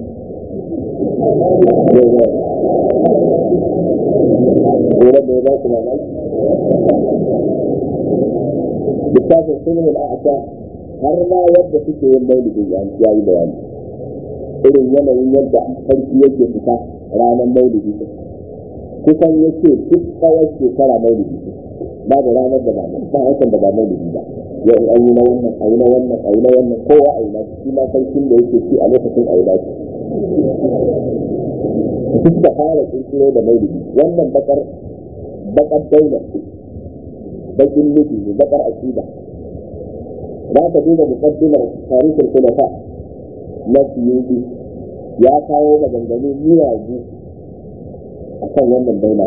littafin sulh al-a'sa har ma yadda suke yin maulidin ya yi bayani irin yanayin yadda sarki yake fita ranar maulidi kusan yake duk tsawon shekara maulidi ba da ranar da ba hakan da ba maulidi ba yau an yi na wannan a yi na wannan a yi na wannan kowa a yi na shi ma sarkin da yake ci a lokacin a yi na shi duk da fara kirkiro da maulidi wannan bakar daula bakin nufi ne bakar akida za ka duba muqaddimar tarihin khulafa na Suyuti ya kawo maganganun miyagu a kan wannan daula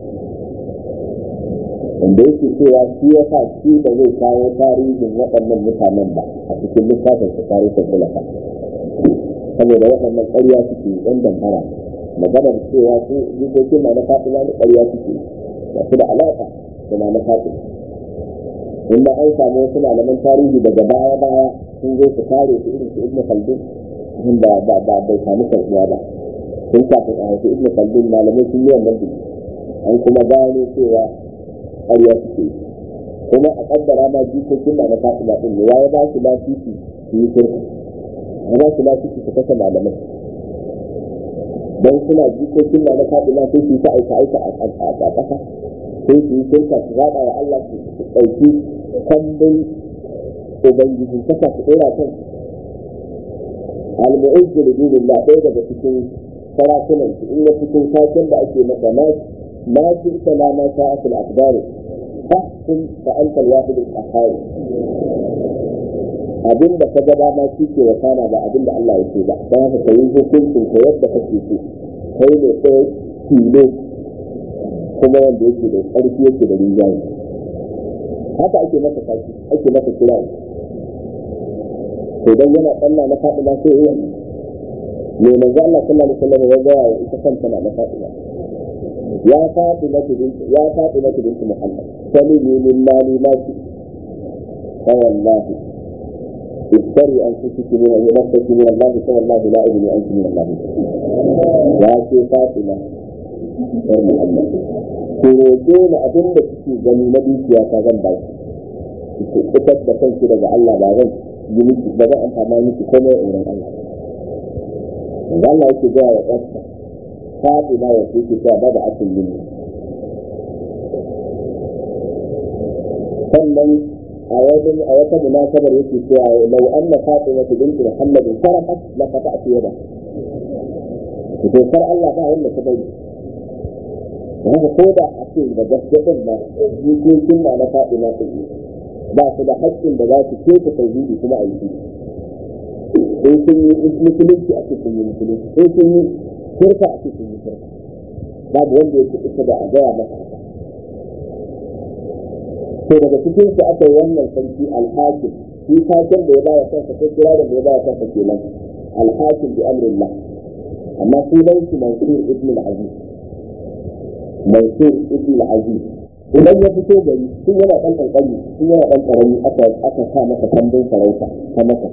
wanda yake cewa shi ya sa shi da zai kawo tarihin waɗannan mutanen ba a cikin littafin su tarihin khulafa saboda waɗannan ƙarya suke ɗan dambara maganar cewa su jikokin na fatima da ƙarya suke ba su da alaƙa da na fatima inda an samu wasu malaman tarihi daga baya sun zo su kare su irin su ibn khaldun inda ba bai samu karɓuwa ba sun kafin a haifi ibn khaldun malamai sun yi wannan biyu an kuma gano cewa ƙarya suke kuma a ƙaddara ma jikokin na fatima ɗin ne ya ba su lafifi su yi shirka ya ba su lafifi su kasa malamai don suna jikokin na fatima sai su yi ta aika a ƙasa sai su yi shirka su zaɓa wa Allah su ɗauki kambin ubangiji kasa su ɗora kan al-mu'izzu li dinillah ɗaya daga cikin sarakunan su in ya cikin sakin da ake masa ma shi kana ma sa'at al-aqdar fahkum fa anta al-wahid al-qahhar abin da ka ga dama shi ke wakana ba abin da Allah ya ce ba dan haka kai hukuncin ka yadda kake so kai ne sai tilo kuma wanda yake da ƙarfi yake da rinjaye haka ake masa kashi ake masa kira to dan yana Allah na faɗi na sai yayi ne manzo Allah sallallahu alaihi wasallam ya ga ita kanta na faɗi ya faɗi na binti Muhammad sallallahu lillahi ma shi fa wallahi istari an tushiki min nafsiki min Allah sallallahu la ilaha illa anta min Allah ya ce Fatima sai Allah ko dole abin da kike gani na dukiya ta zan ba ki ki fitar da kanki daga Allah ba zan yi miki ba zan amfana miki komai a wurin Allah Allah yake ga wa ƙasa Fatima ya ce ki ta da asalin sannan a wata munasabar yake cewa lau anna Fatima bint Muhammad sarakat la qata'tu yada to kar Allah ba wanda ta bari haka ko da a ce da gaskiyar ba jikokin na na faɗi na su ba su da haƙƙin da za su keta tauhidi kuma a yi sai sun yi musulunci a cikin yi musulunci sai sun yi shirka a cikin yi shirka babu wanda ya kuɗi da a gaya masa haka to daga cikin su aka yi wannan sarki alhakim shi saken da ya baya kansa ko kira da ya baya kansa kenan alhakim bi amrillah amma sunan shi Mansur ibn al-Aziz Mansur ibn al-Aziz idan ya fito gari sun yana ɗan ƙanƙani sun yana ɗan ƙarami aka sa masa kambin sarauta ta masa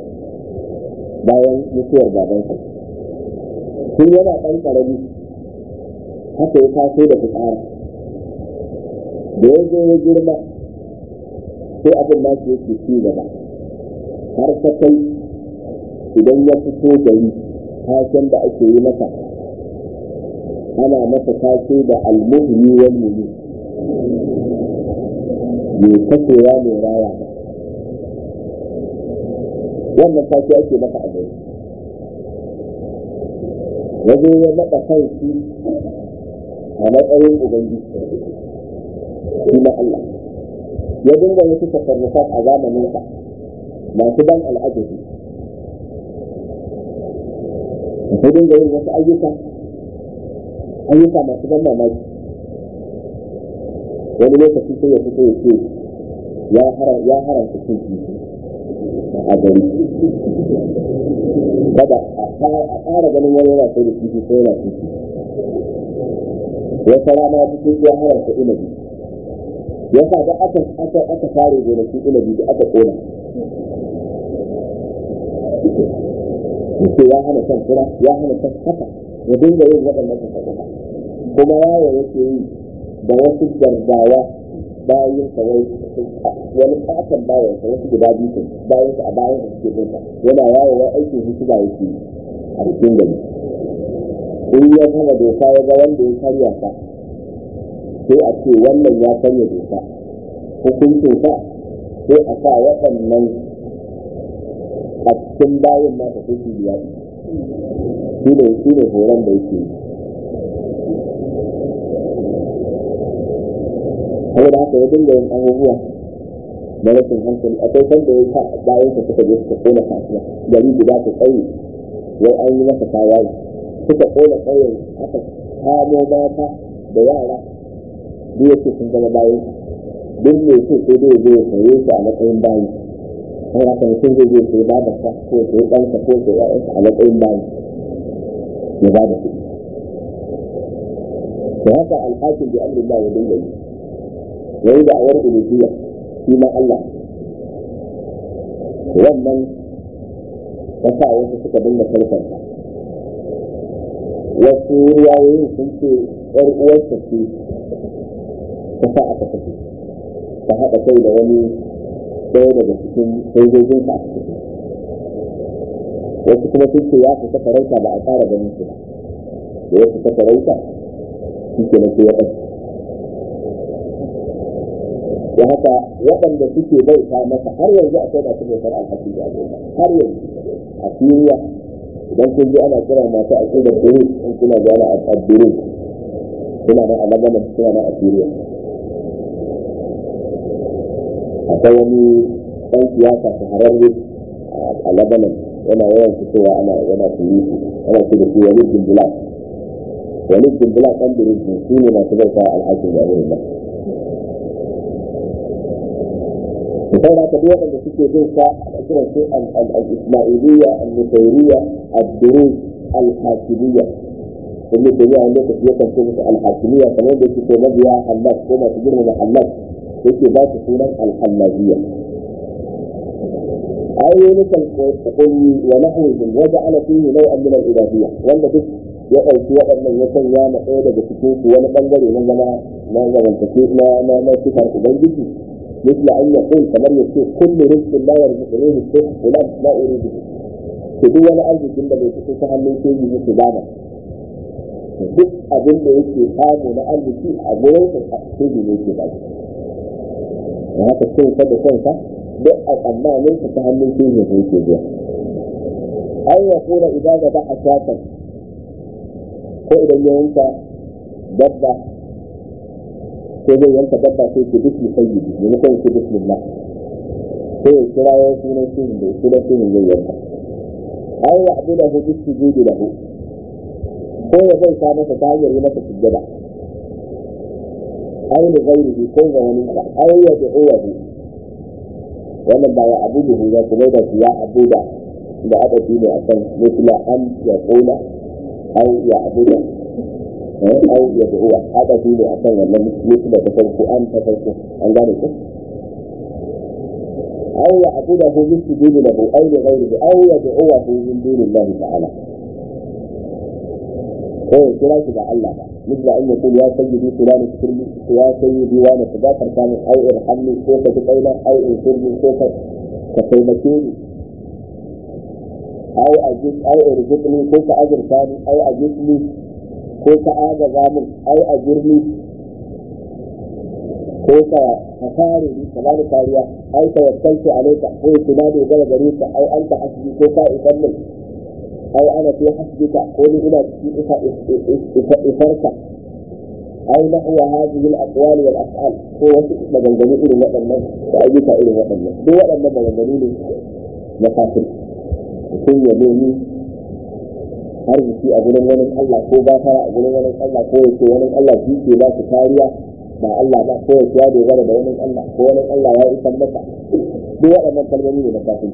bayan mutuwar babansa sun yana ɗan ƙarami haka ya taso da fitsara da ya zo ya girma sai abin nasu yake ci gaba har ta kai idan ya fito gari tashen da ake yi masa ana masa tashe da almuhni wal muni mai kashewa mai raya ba wannan tashe ake masa a gari wajen ya naɗa kanshi a matsayin ubangiji shi na Allah ya dinga wasu tasarrufat a zamaninsa masu ban al'ajabi ya dinga yin wasu ayyuka masu ban mamaki wani lokaci sai ya fito ya ce ya haramta cin kifi a gari kada a ƙara ganin wani yana sai da kifi ko yana kifi wata rana cikin ya haramta inabi ya sa da aka fare gonaki inabi da aka kona yake ya hana kan kura ya hana kan haka ya dinga yin waɗannan kasarwa kuma yawo yake yi da wasu gargawa bayan kawai wani katon bayan sa wasu guda biyu bayan sa a bayan da suke binsa yana yawo wai aikin hikima yake a cikin gari in ya kama doka ya ga wanda ya karya ta sai a ce wannan ya karya doka hukuncin sa sai a sa waɗannan a cikin bayan nasa sai su biya shi ne horon da yake saboda haka ya dinga yin abubuwa na rashin hankali akwai sanda ya sa bayan sa suka je suka kona kasuwa gari guda ta tsaye wai an yi masa tawaye suka kona tsayin aka kamo mata da yara duk yake sun zama bayan duk mai so sai dai zai saye su a matsayin bayi sai haka mutum zai je sai babarsa ko sai ɗansa ko sai ƴaƴansa a matsayin bayi ya ba da kuɗi da haka alhakin bi amrillah ya dinga yi yayi da awar uluhiyya shi ma Allah wannan kasa wasu suka dinga farfarsa wasu riwayoyin sun ce ƴar uwarsa ce ta sa aka tafi ta haɗa kai da wani ɗaya daga cikin sojojinsa a cikin wasu kuma sun ce ya fita farauta ba a tsara ganin su ba da ya fita farauta shi ke nan sai ya ɓace da haka waɗanda suke bauta masa har yanzu akwai masu bautar alhaki da abubuwa har yanzu a Siriya idan kun ji ana kira masu aƙidar duru in kuna gane adduru suna nan a Lebanon suna nan a Siriya akwai wani ɗan siyasa shahararre a Lebanon yana yawan fitowa yana tuni ana ce da shi Walid bin Bilal ɗan Biriji su ne masu bauta alhakin da abubuwa sai da duk waɗanda suke bin sa a kiran su al-Ismailiyya al-Nusairiyya ad-Duruz al-Hakimiyya kuma da yawan lokaci ya kan ce musu al-Hakimiyya kamar da suke mabiya Allah ko masu girmama Allah yake ba su sunan al-Hammadiyya ayoyin kan kulli wa nahwihim wa ja'ala fihi naw'an min al-ilahdiyya wanda duk ya ɗauki waɗannan ya sanya na ɗaya daga cikin su wani ɓangare na zama na zamantake na sifar ubangiji مثل أن يقول كمان يقول كل رزق لا يرزقه الشيخ فلان لا أريده تدو ولا أرض جنة بيتكو تحمل شيء مثل هذا duk abin da yake samu na arziki a gurin sa sai ne yake ba shi da haka sai ka da kanka duk a tsammanin ka ta hannun shi ne yake zuwa ai ya kula idan da ba a shaka ko idan ya yanka dabba sai zai yanka dabba sai ke bismi sayyidi ne kuma ke bismillah sai ya kira ya sunan shi da sunan shi zai yanka ai ya abu da hu bisujudi lahu ko ya zai sa masa ta hanyar yi masa sujjada ai da gairi ko ga wani ka ai ya da'uwahu wannan ba ya abu da ya kuma da ya abu da adabi ne akan misla an ya qula ai ya abu da أو يدعو هذا فيه أصلا مثل تفرق أن تفرق أن ذلك أو يعبده بالسجود له أو لغيره أو يدعوه من دون الله تعالى هو كلا تبع الله مثل أن يقول يا سيدي فلان اغفر لي يا سيدي وانا تذاكر كان أو ارحمني كيف تقينا أو انصرني كيف تقيمتيني أو ارزقني كيف أجرتني أو أجرني كيف أجرني أو أجرني كيف أخارني كمان كاريا أو توكلت عليك أو تنادي وجل جريك أو أنت حسبي كيف أكمل أو أنا في حسبك قولي إلى إفرك أو نحو هذه الأقوال والأفعال هو مجنجني إلى وقت الناس وأيك إلى وقت الناس هو وقت الناس مجنجني مقاتل يكون يبيني أرزقي أقول ولن الله كو غافر أقول ولن الله كو يكي ولن الله جيكي لا تكاريا مع الله ما كو يكيادي ولن الله كو ولن الله يا إسمك هو وقت الناس مجنجني مقاتل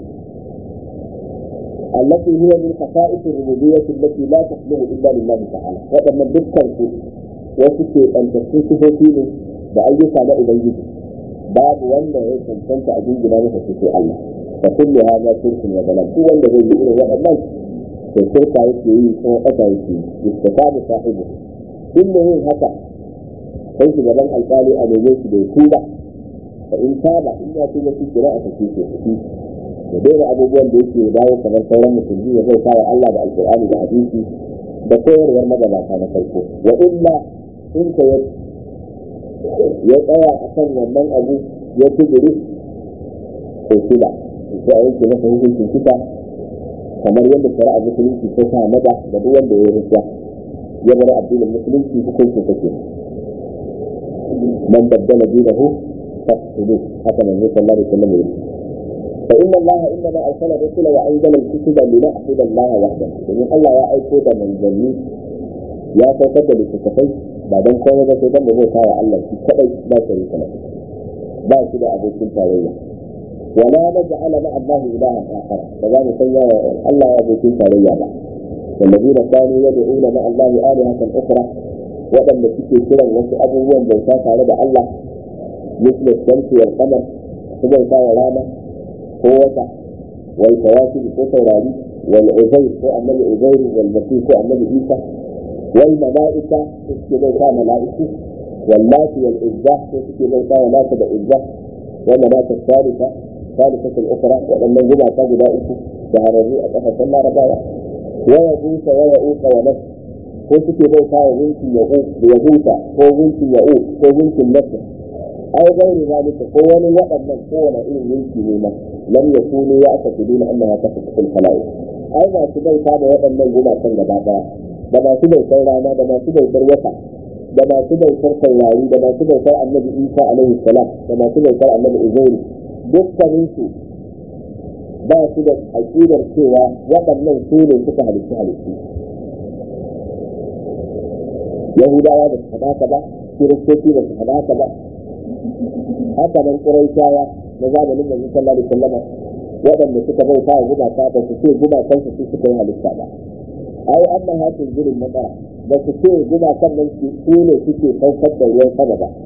التي هي من خصائص الربوبية التي لا تصلح إلا لله تعالى وأن الذكر وسكي أن تكون فيه بأي على إليه باب ولا يتنسى أجل جنانه في الله فكل هذا شرك وضلال هو الذي يقول وأن الشرك يكفي وقتا يكفي يستفاد صاحبه إنه هكا كيف بدل القالي أن يجلس بيكوبة فإن تاب إن يأتي في قراءة فيه da dole abubuwan da yake dawo kamar sauran musulmi ya zai kawo Allah da alƙur'ani da hadisi da koyarwar magabata na farko wa illa in ka ya tsaya akan wannan abu ya tubiri ko shida sai a yanke masa hukuncin shida kamar yadda shari'a musulunci ta sa maza da duk wanda ya rika ya bar addinin musulunci hukuncin take man baddala dinahu faqtuluhu haka manzo sallallahu alaihi wasallam فإن الله إنما أرسل الرسل وأنزل الكتب لنعبد الله وحده لأن الله يا أيكودا من جميع يا تفضل لكتفي بعدين كون هذا سيدا مبوكا يا الله في كبير لا شريك له لا كده أبو سلطة لله ولا نجعل مع الله إلها آخر فذلك سيا الله يا أبو سلطة لله والذين كانوا يدعون مع الله آلهة أخرى وأن تكي كلا وسأبوهم بوكاك على الله مثل الشمس والقمر سبوكا ورانا قوة والكواكب كتوراني والعزير هو النبي عزير والمسيح هو النبي عيسى والملائكة استبيتا ملائكة واللات والإزاح استبيتا ولات بالإزاح ومنات ثالثة الأخرى وأن الجمعة تجدائك بهرجوء أتفت الله ربايا ويغوث ويؤوك ونفس استبيتا وغنك يغوث وغنك يؤوك وغنك النفس أو غير ذلك هو وقد من كون إن يمكن منه لم يكونوا يعتقدون أنها تخص الخلائق أي ما تبين هذا وقد من جمع سنة بعدها بما تبين سيرانا بما تبين سروسا بما تبين سرسلاري بما تبين سر النبي إيسى عليه السلام بما تبين سر النبي إزيري دكا ننسو ba su da aƙidar cewa waɗannan su ne suka halittu yahudawa da su haɗa ba kiristoci da su haɗa ba haka nan ƙuraishawa na zamanin da sallallahu alaihi wasallam waɗanda suka bauta wa gumaka ba su ce gumakan su suka yi halitta ba ai amma hatin jirin matsara ba su ce gumakan nan su ne suke saukar da ruwan sama ba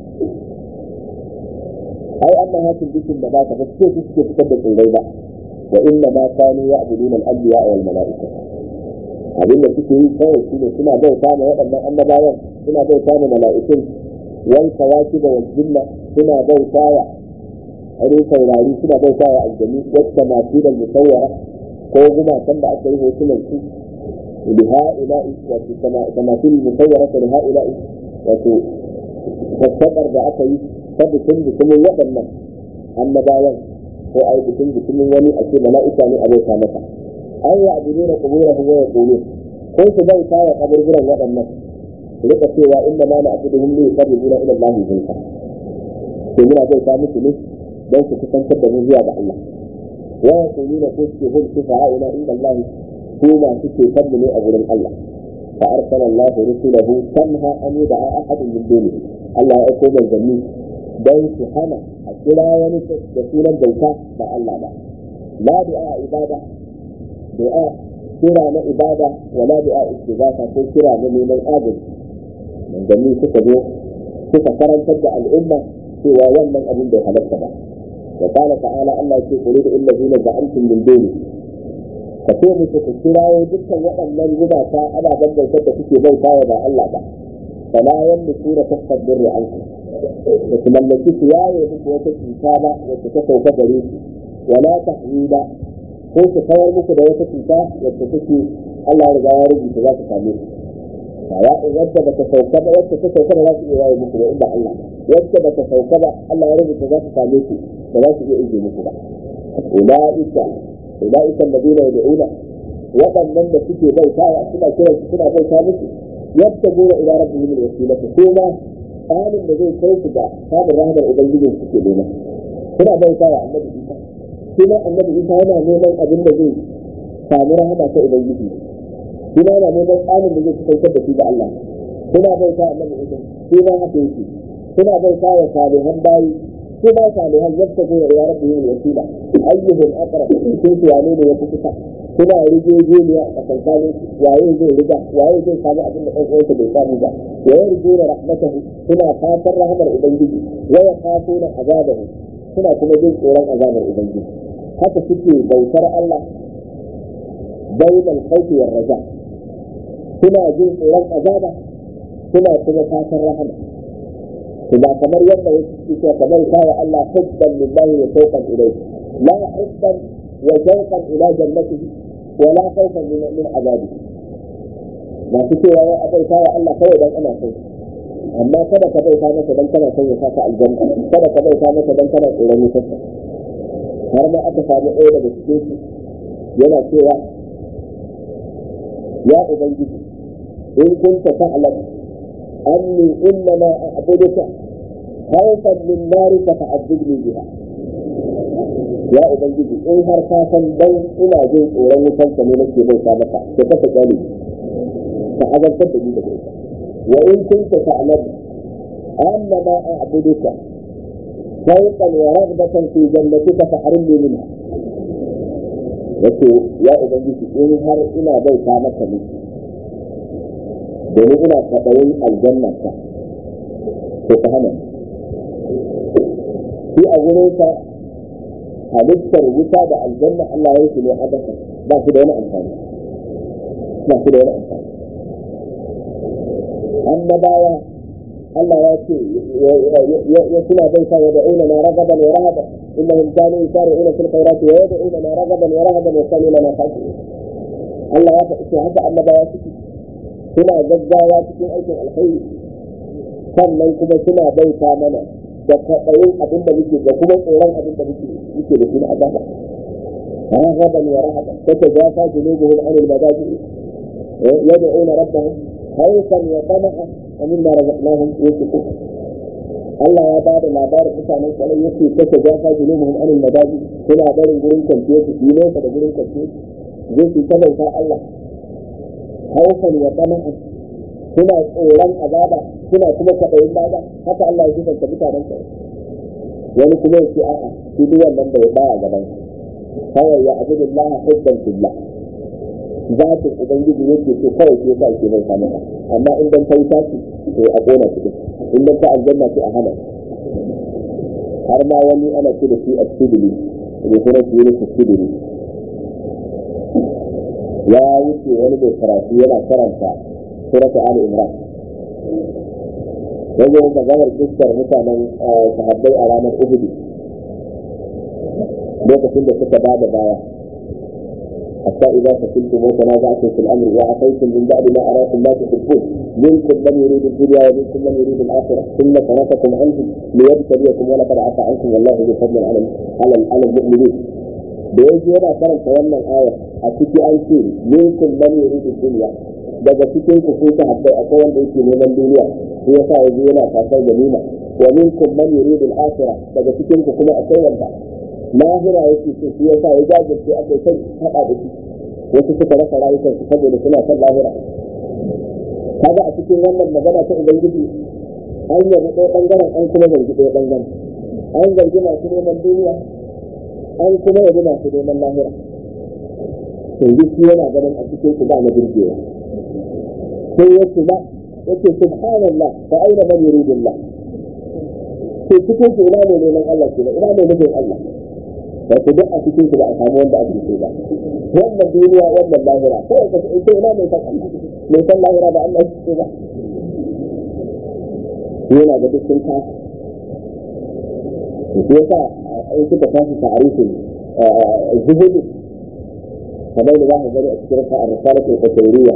ai amma hatin jikin da ba su ce su suke fitar da tsirrai ba wa inna ma kanu ya'buduna al-anbiya wal mala'ika abin da suke yi kawai shine suna bauta ma waɗannan annabawan suna bauta ma mala'ikun wal kawakib wal jinna suna bauta wa aure saurari suna bauta wa aljami wacce masu da musawara ko gumakan da aka yi hotunan su da ha'ula'i wato tamasil musawara da ha'ula'i wato fasakar da aka yi ta bikin waɗannan annabawan ko ai bikin wani a ce mala'ika ne a bauta masa an yi abu ne da kuburahum wa yaqulun ko su bauta wa kaburburan waɗannan su rika cewa inna ma na'buduhum li yuqarribuna ila Allah zulfa to muna bauta musu ne don su kusantar da mu zuwa ga Allah wa yaquluna ko su hum shufa'a'una inda Allah ko ma suke kanmu ne a gurin Allah fa arsala Allah rusulahu tanha an yud'a ahadun min dunihi Allah ya aiko manzanni don su hana a kira wani da sunan bauta ba Allah ba la du'a ibada du'a kira na ibada wala du'a istighatha ko kira na neman agaji manzanni suka zo suka karantar da al'umma cewa wannan abin bai halatta ba wa qala ta'ala Allah ya ce qul lil ladina za'antum min duni ka ce musu ku kirawo dukkan waɗannan gubata ababen bautar da kuke bautawa ba Allah ba fala yamlikuna kashfa ad-durri ankum da kuma mallaki su yaye muku wata cuta ba wacce ta sauka gare ku wala tahwila ko su kawar muku da wata cuta wacce take Allah ya riga ya rubuta za ta same ku ya wadda ba ta sauka ba wacce ta sauka ba za su iya yaye muku ba inda Allah wacce ba ta sauka ba Allah ya rubuta za ta same ku ba za su iya ije muku ba ulaika alladhina yad'una waɗannan da suke bautawa suna kiran su suna bauta musu yabtaguna ila rabbihim al-wasilata kuma halin da zai kai su ga samun rahmar ubangijin suke nema suna bautawa annabi Isa kuma annabi Isa yana neman abin da zai samu rahama ta ubangiji kuma yana neman halin da zai kusantar da shi ga Allah suna bauta annabi Isa kuma haka yake suna bauta wa salihan bayi kuma salihan yabtaguna ila rabbihim al-wasila ayyuhum aqrab sun wane ne ya fi kusa suna rigegeniya a tsakanin waye zai riga waye zai samu abin da ɗan'uwansa bai samu ba wa yarjuna rahmatahu suna fatan rahmar ubangiji wa yakhafuna azabahu suna kuma jin tsoron azabar ubangiji haka suke bautar Allah bainal khawfi war raja suna jin tsoron azaba suna kuma fatan rahama ba kamar yadda yake kamar kawo Allah hubban lillahi wa shauqan ilayhi la hubban wa shauqan ila jannatihi ولا خوفا من عذابه ما cewa ya abaita wa Allah kawai dan ana so amma kada ka bauta masa dan kana son ya saka aljanna kada ka bauta masa dan kana tsoron mutunta har ma aka samu ɗaya daga cikin su yana cewa ya ubangiji in kunta ta'lam anni innama a'buduka khawfan min narika fa'adhibni biha ya ubangiji in har ka san dan ina jin tsoron wutan ka ne nake bauta maka to ka tsale ka azabtar da ni da kai wa in kunta ta'lam anna ma a'buduka shawqan wa raghbatan fi jannatika fa'rimni minha yace ya ubangiji in har ina bauta maka ne domin ina kwaɗayin aljanna ka to ka hana shi a wurin ka halittar wuta da aljanna Allah ya yi ne hadasa ba su da wani amfani annabawa Allah ya ce ya suna bauta ya da'una na ragaban wa rahaban innahum kanu yusari'una fil khairati wa yad'una na ragaban wa rahaban wa kanu lana khashi'in Allah ya ce haka annabawa suke suna gaggawa cikin aikin alkhairi sannan kuma suna bauta mana da kwaɗayin abin da muke da kuma tsoron abin da muke da shi na azaba rahaban wa rahaban tatajafa junubuhum anil madaji yad'una rabbahum khawfan wa tama'an wa mimma razaqnahum yunfiqun Allah ya ba da labarin mutanen kwarai yake tatajafa junubuhum anil madaji suna barin gurin kwanciyar su ne da gurin kwanciyar zai su ta Allah khawfan wa tama'an suna tsoron azaba suna kuma kwaɗayin lada haka Allah ya jibanta mutanen sa wani kuma ya ce a'a shi duk wannan da ya baya gaban kawai ya abudu Allah hubban fillah zatin ubangiji yake ce kawai ke sa ke bai samu amma in dan kai tashi to a gona shi in dan ta aljanna ce a hana har ma wani ana ce da shi a sidili da kuma shi ne sidili ya wuce wani mai karatu yana karanta surata Ali Imran wajen maganar fuskar mutanen sahabbai a ranar Uhud lokacin da suka bada baya hatta idza fasiltum wa tanaza'tum fil amri wa ataytum min ba'di ma arakum ma tuhibbun minkum man yuridu ad-dunya wa minkum man yuridu al-akhirah thumma tarakakum anhum liyabtaliyakum wa laqad afa ankum wallahu dhu fadlin 'ala al-mu'minin da yaji yana karanta wannan aya a cikin an ce minkum man yuridu ad-dunya daga cikin ku sai ta habbai akwai wanda yake neman duniya shi yasa yaji yana fasar ganima wa minkum man yuridu al-akhirah daga cikin ku kuma akwai wanda lahira yake so shi yasa ya jajirce aka kai hada da shi wasu suka rasa rayukan su saboda suna son lahira kaga a cikin wannan magana ta ubangiji an yi ɗaya bangaren an kuma zargi ɗaya bangaren an zargi masu neman duniya an kuma yabi masu neman lahira to shi yana ganin a cikin su ba na birgewa sai yace ba yace subhanallah fa aina man yuridullah to cikin su ina ne neman Allah kenan ina ne nufin Allah wato duk a cikin su ba a samu wanda ake so ba wannan duniya wannan lahira ko ka ce ina mai san Allah mai san lahira da Allah ke ba yana da dukkan kasa shi yasa in suka tashi ta'arifin zuhudu kamar da za ka gani a cikin risalatul qasiriyya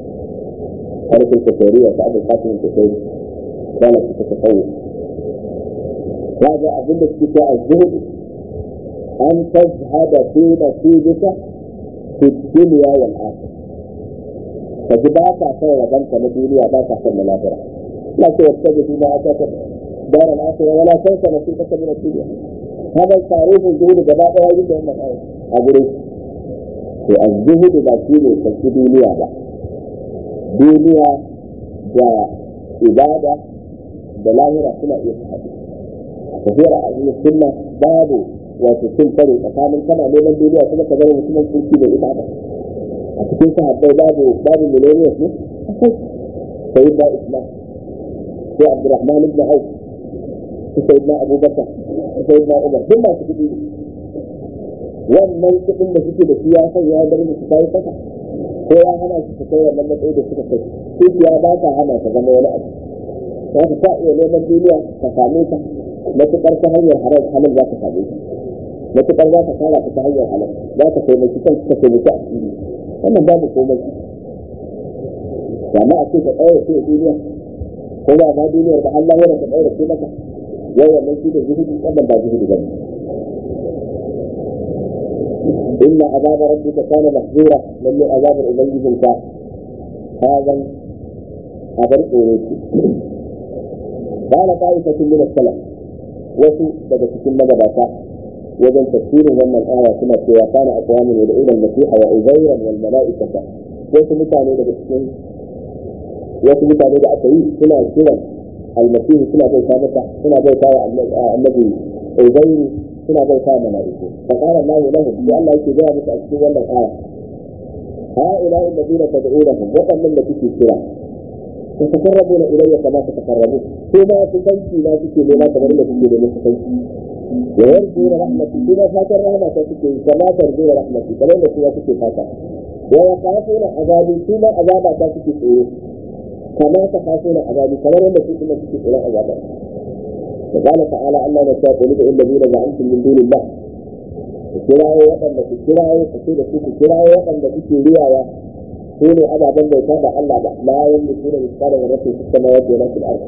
ta Abu Qasim al-Qasiri kana cikin tasawuf kaga abin da suke cewa zuhudu an tazhada fi nasibika fi dunya wal akhirah kaji ba ka san rabanka na duniya ba ka san na lahira la ta yastaji fi ma ataka dar al-akhirah wala tansa nasibaka min ad-dunya hada ta'rifin zuhudu gaba daya yin da wannan ayat a gurin to az-zuhudu ba shi ne kaci duniya ba duniya da ibada da lahira suna iya haɗu tafiyar a sunna babu wato sun kare tsakanin kana neman duniya kuma ka zama mutumin kirki da ibada a cikin sahabbai babu millennials ne sai da islam sai abdurrahman ibn auf sai da abubakar sai da umar duk masu kudi ne wannan kudin da suke da shi ya san ya bar musu kai kasa ko ya hana su kai wannan matsayi da suka kai shi ya ba ta hana ta zama wani abu za ka iya neman duniya ka same ta matuƙar ta hanyar halal za ka same ta matuƙar za ka fara ta hanyar halal za ka kai mai kan ka kai mutu a cikin wannan babu komai amma a ce ka ɗaura ce duniya ko ba ma duniyar da Allah ya rasa ɗaura ce maka yau wannan shi da zuhudu wannan ba zuhudu ba ne إن عذاب ربك كان محذورا من عذاب الأبيض الكافر هذا أبرئ ويسي قال طائفة من السلف وسو بدأت كلمة باباتا وجن تفسير من الآية كما في وكان أقوام يدعون المسيح وعزيرا والملائكة وسو متعني لبسكين وسو متعني لأتريد كما كما المسيح كما بيتا متى كما بيتا النبي عزير كما بيتا ملائكة فقال الله لهم لأن الكتاب متأكد ولا الآية هؤلاء الذين تدعونهم وقم من التي كلا تتقربون إلي كما تتقربون ثم تنسي لا تكي لما تبرد تكي لما تنسي ويرجون رحمتي ثم فاتر رحمة تكي كما ترجون رحمتي كما نسي تكي فاتر ويخافون عذابي ثم عذابا تكي فيه كما تخافون عذابي كما نسي تكي إلى عذابا وقال تعالى أننا نشاء ندعو الذين زعمتم من دون الله kirawo waɗanda ku kirawo ku ce da ku kirawo waɗanda kuke riyawa ko ne ababen bauta da Allah ba la yamliku da misalan rasul samawati wa fil ardi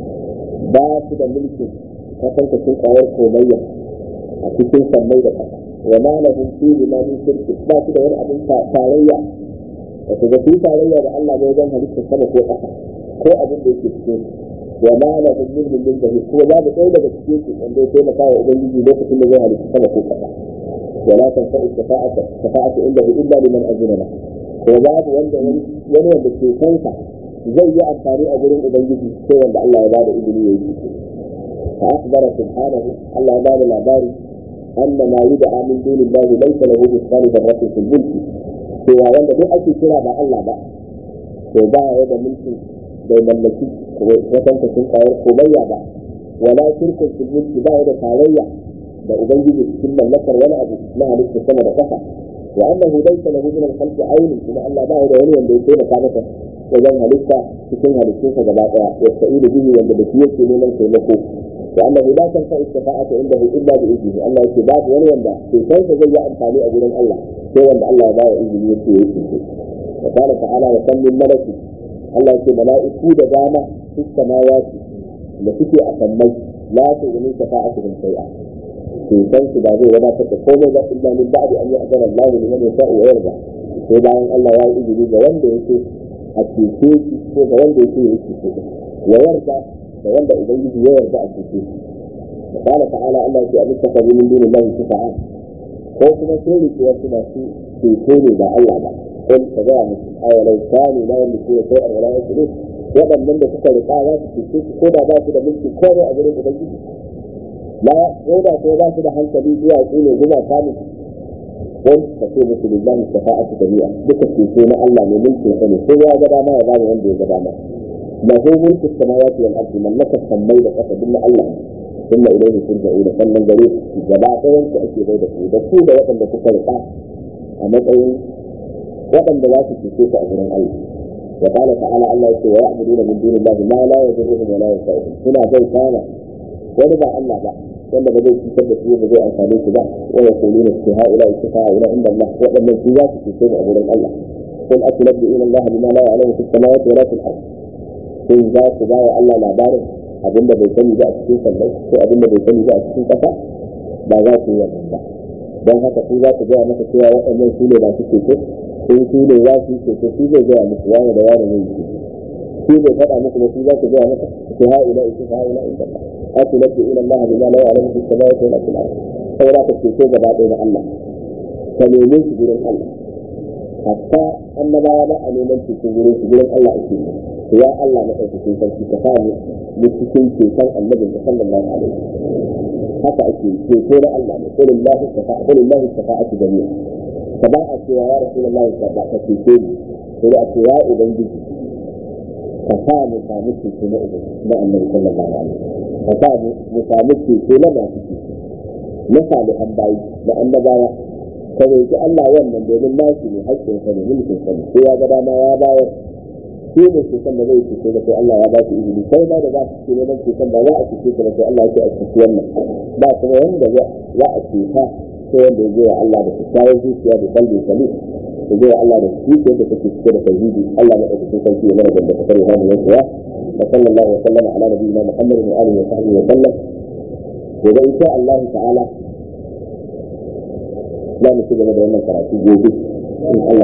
ba su da mulki kasance sun kawar komayya a cikin sammai da ƙasa wa ma lahum fihi ma min shirki ba su da wani abin tarayya da su ga su tarayya da Allah ne wajen halittar sama ko ƙasa ko abin da yake cikin wa ma lahum min jahil ko babu ɗaya daga cikin su wanda ya taimaka wa ubangiji lokacin da zai halitta sama ko ƙasa ولا تنفع الشفاعة عنده إلا لمن أذن له وبعد wanda ke kansa zai yi amfani a gurin ubangiji sai wanda Allah ya ba da izini ya yi fa akhbara subhanahu Allah ya ba da labari anna ma yud'a min dunillahi laysa lahu mithqalu dharratin fil mulki to wanda duk ake kira ba Allah ba to ba ya da mulki da mallaki wasan ta sun kawar komayya ba wala shirku fil mulki ba ya da tarayya da ubangiji cikin mallakar wani abu na halitta sama da kasa wa annahu laysa lahu min al-khalqi aynun kuma Allah ba da wani wanda yake maka masa wajen halitta cikin halittunsa gaba daya ya sa'idu bihi wanda da yake neman taimako wa annahu la tanfa'u shafa'atu indahu illa bi idnihi Allah yake babu wani wanda sai zai yi amfani a gurin Allah sai wanda Allah ya ba wa izini yake yi wa qala ta'ala wa kam min malaki Allah yake mala'iku da dama su samawati da suke a sammai la tu'minu shafa'atuhum shay'a cutar su ba zai wadatar da komai ba illa min ba'di an ya'zara Allah liman yasha'u wa yarda sai bayan Allah ya yi izini ga wanda yake a cece shi ko ga wanda yake yi cece wa yarda da wanda ubangiji ya yarda a cece shi qala ta'ala Allah ya amsa ka min dun Allah shafa'a ko kuma sai rike wasu masu cece ne ba Allah ba in ka ga musu awalau kanu la yamliku shay'an wa la yashuru wadannan da suka rika za su cece su ko da ba su da mulki ko a gurin ubangiji لا ولا توبات ده hankali zuwa tsine zuwa kamun wani ka ce musu lillahi shafa'atu jami'a duka ce na Allah ne mulkin sa ne ko ya ga dama ya bani wanda ya ga dama la hu mulku samawati wal ardi mallaka sammai da kasa dinna Allah inna ilayhi turja'un sannan gare ku gaba ɗayan ku ake bai da ku da waɗanda kuka rika a matsayin waɗanda za su cece ku a gurin Allah وقال تعالى الله يقول ويعبدون من دون الله ما لا يضرهم ولا ينفعهم هنا زي كان ورضا الله بقى wanda ba zai cutar da su ba zai amfani su ba wa yaquluna haula haula inda Allah wadannan su za su cuce mu a gurin Allah kun atunabbi'una Allah bima la ya'lamu fis samawati wa la fil ard kun za ku ba wa Allah labarin abinda bai sani ba a cikin sammai ko abinda bai sani ba a cikin ƙasa ba za ku yi ba don haka ku za ku ga maka cewa waɗannan su ne ba su ceto in su ne za su ceto su zai ga muku wani da wani zai ce su zai faɗa muku da su za ku ga maka haula inda Allah أتنبئون الله بما لا يعلم في السماوات ولا في الأرض فلا تشركوا ببعض الله فليمن سجود الله حتى أن ما وضع لمن سجود الله أكيد يا الله ما تشركوا في كفاية مسكين في شرع النبي صلى الله عليه وسلم حتى أكيد يقول الله قل الله الشفاعة جميعا فبعث يا رسول الله الشفاعة في كل إلى أشياء بنجي فكان مصامتي في مؤمن مع النبي صلى الله عليه وسلم فكان مصامتي في لما تجي نفع لأنباي لأنبايا فويت الله ومن دون الناس من حيث يسمي ملك السمي في هذا ما يابايا في ملك السمي ذي تسيرك الله يابايا إذن كيما دبا تسيرك ملك السمي لا أتسيرك الله يتأسيسينا لا تنوين دبا لا أتسيرها سيئن بيجير الله بسكاية زيسيا بقلبي سميك بيجير الله بسكيك يجب تسيرك تزيدي الله يتأسيسيك فيه مرضا بسكري هذا الوقت وصلى الله وسلم على نبينا محمد وآله وصحبه وسلم وإن شاء الله تعالى لا نسيب هذا من كراتي جوبي إن الله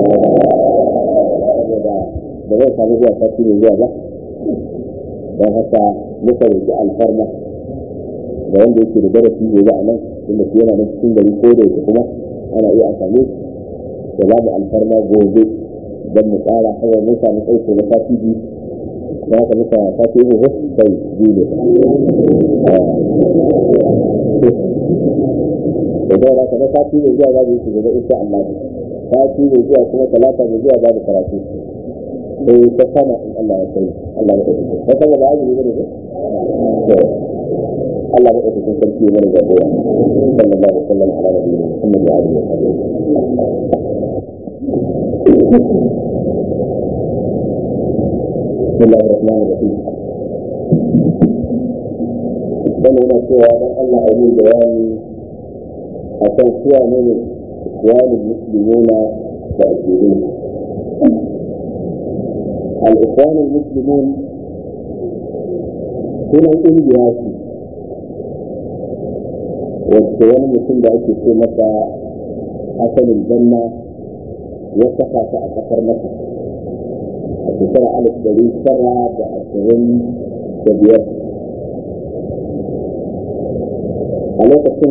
بغير كان جاء تأثير الجابة وحتى نسل جاء الفرمة وعند يكي لدرسي وجعنا إن فينا نفسين لدي كودة يتكما أنا إيه أساميك سلام الفرمة جوبي دم تعالى حوى موسى نسأيك وفاتي دي haka muka sake yi wasu sai biyu da zai raka na sati mai zuwa babu yake gaba insha Allah sati mai zuwa kuma talata mai zuwa babu karatu sai ta sama in Allah ya kai Allah ya kai ta sama ba azumi ne Allah ya kai sarki ne da gaba sallallahu alaihi wasallam ala nabiyina Muhammad wa alihi wa sahbihi بسم الله الرحمن الرحيم. سمعنا سوى الله أمين بياني أكون سوى من إخوان المسلمون تأثيرين. الإخوان المسلمون هنا الإنجازي والسوان المسلم بأيك سومة حسن الجنة وسقى فأكثر مكة shekara 1925 a lokacin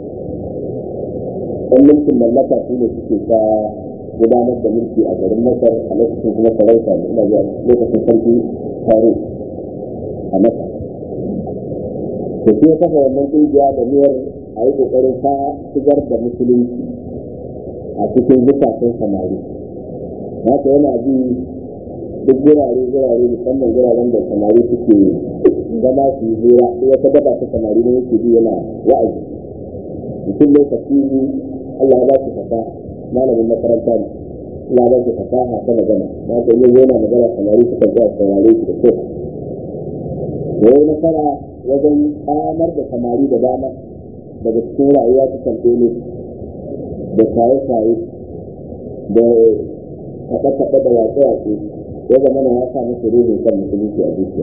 ɗan mulkin mallaka su ne suke ta gudanar da mulki a garin Masar a lokacin kuma sarauta da ina zuwa lokacin sarki faru a Masar. Da shi ya kafa wannan ƙungiya da niyyar a yi ƙoƙarin ta shigar da musulunci a cikin zukatan samari. Haka yana bi duk gurare musamman guraren da samari suke zama su yi hira wata gaba ta samari ne yake bi yana wa'azi mutum lokaci Allah ya ba su fasaha malamin makaranta ne Allah ya ba su fasaha ta magana na ga yin yana magana samari suka ga saurare shi da kyau yayi nasara wajen tsamar da samari da dama daga cikin rayuwa ta kamfani da shaye-shaye da kaɗe-kaɗe da yaƙe-yaƙe ya zama ya sa musu ruhin kan musulunci a zuciya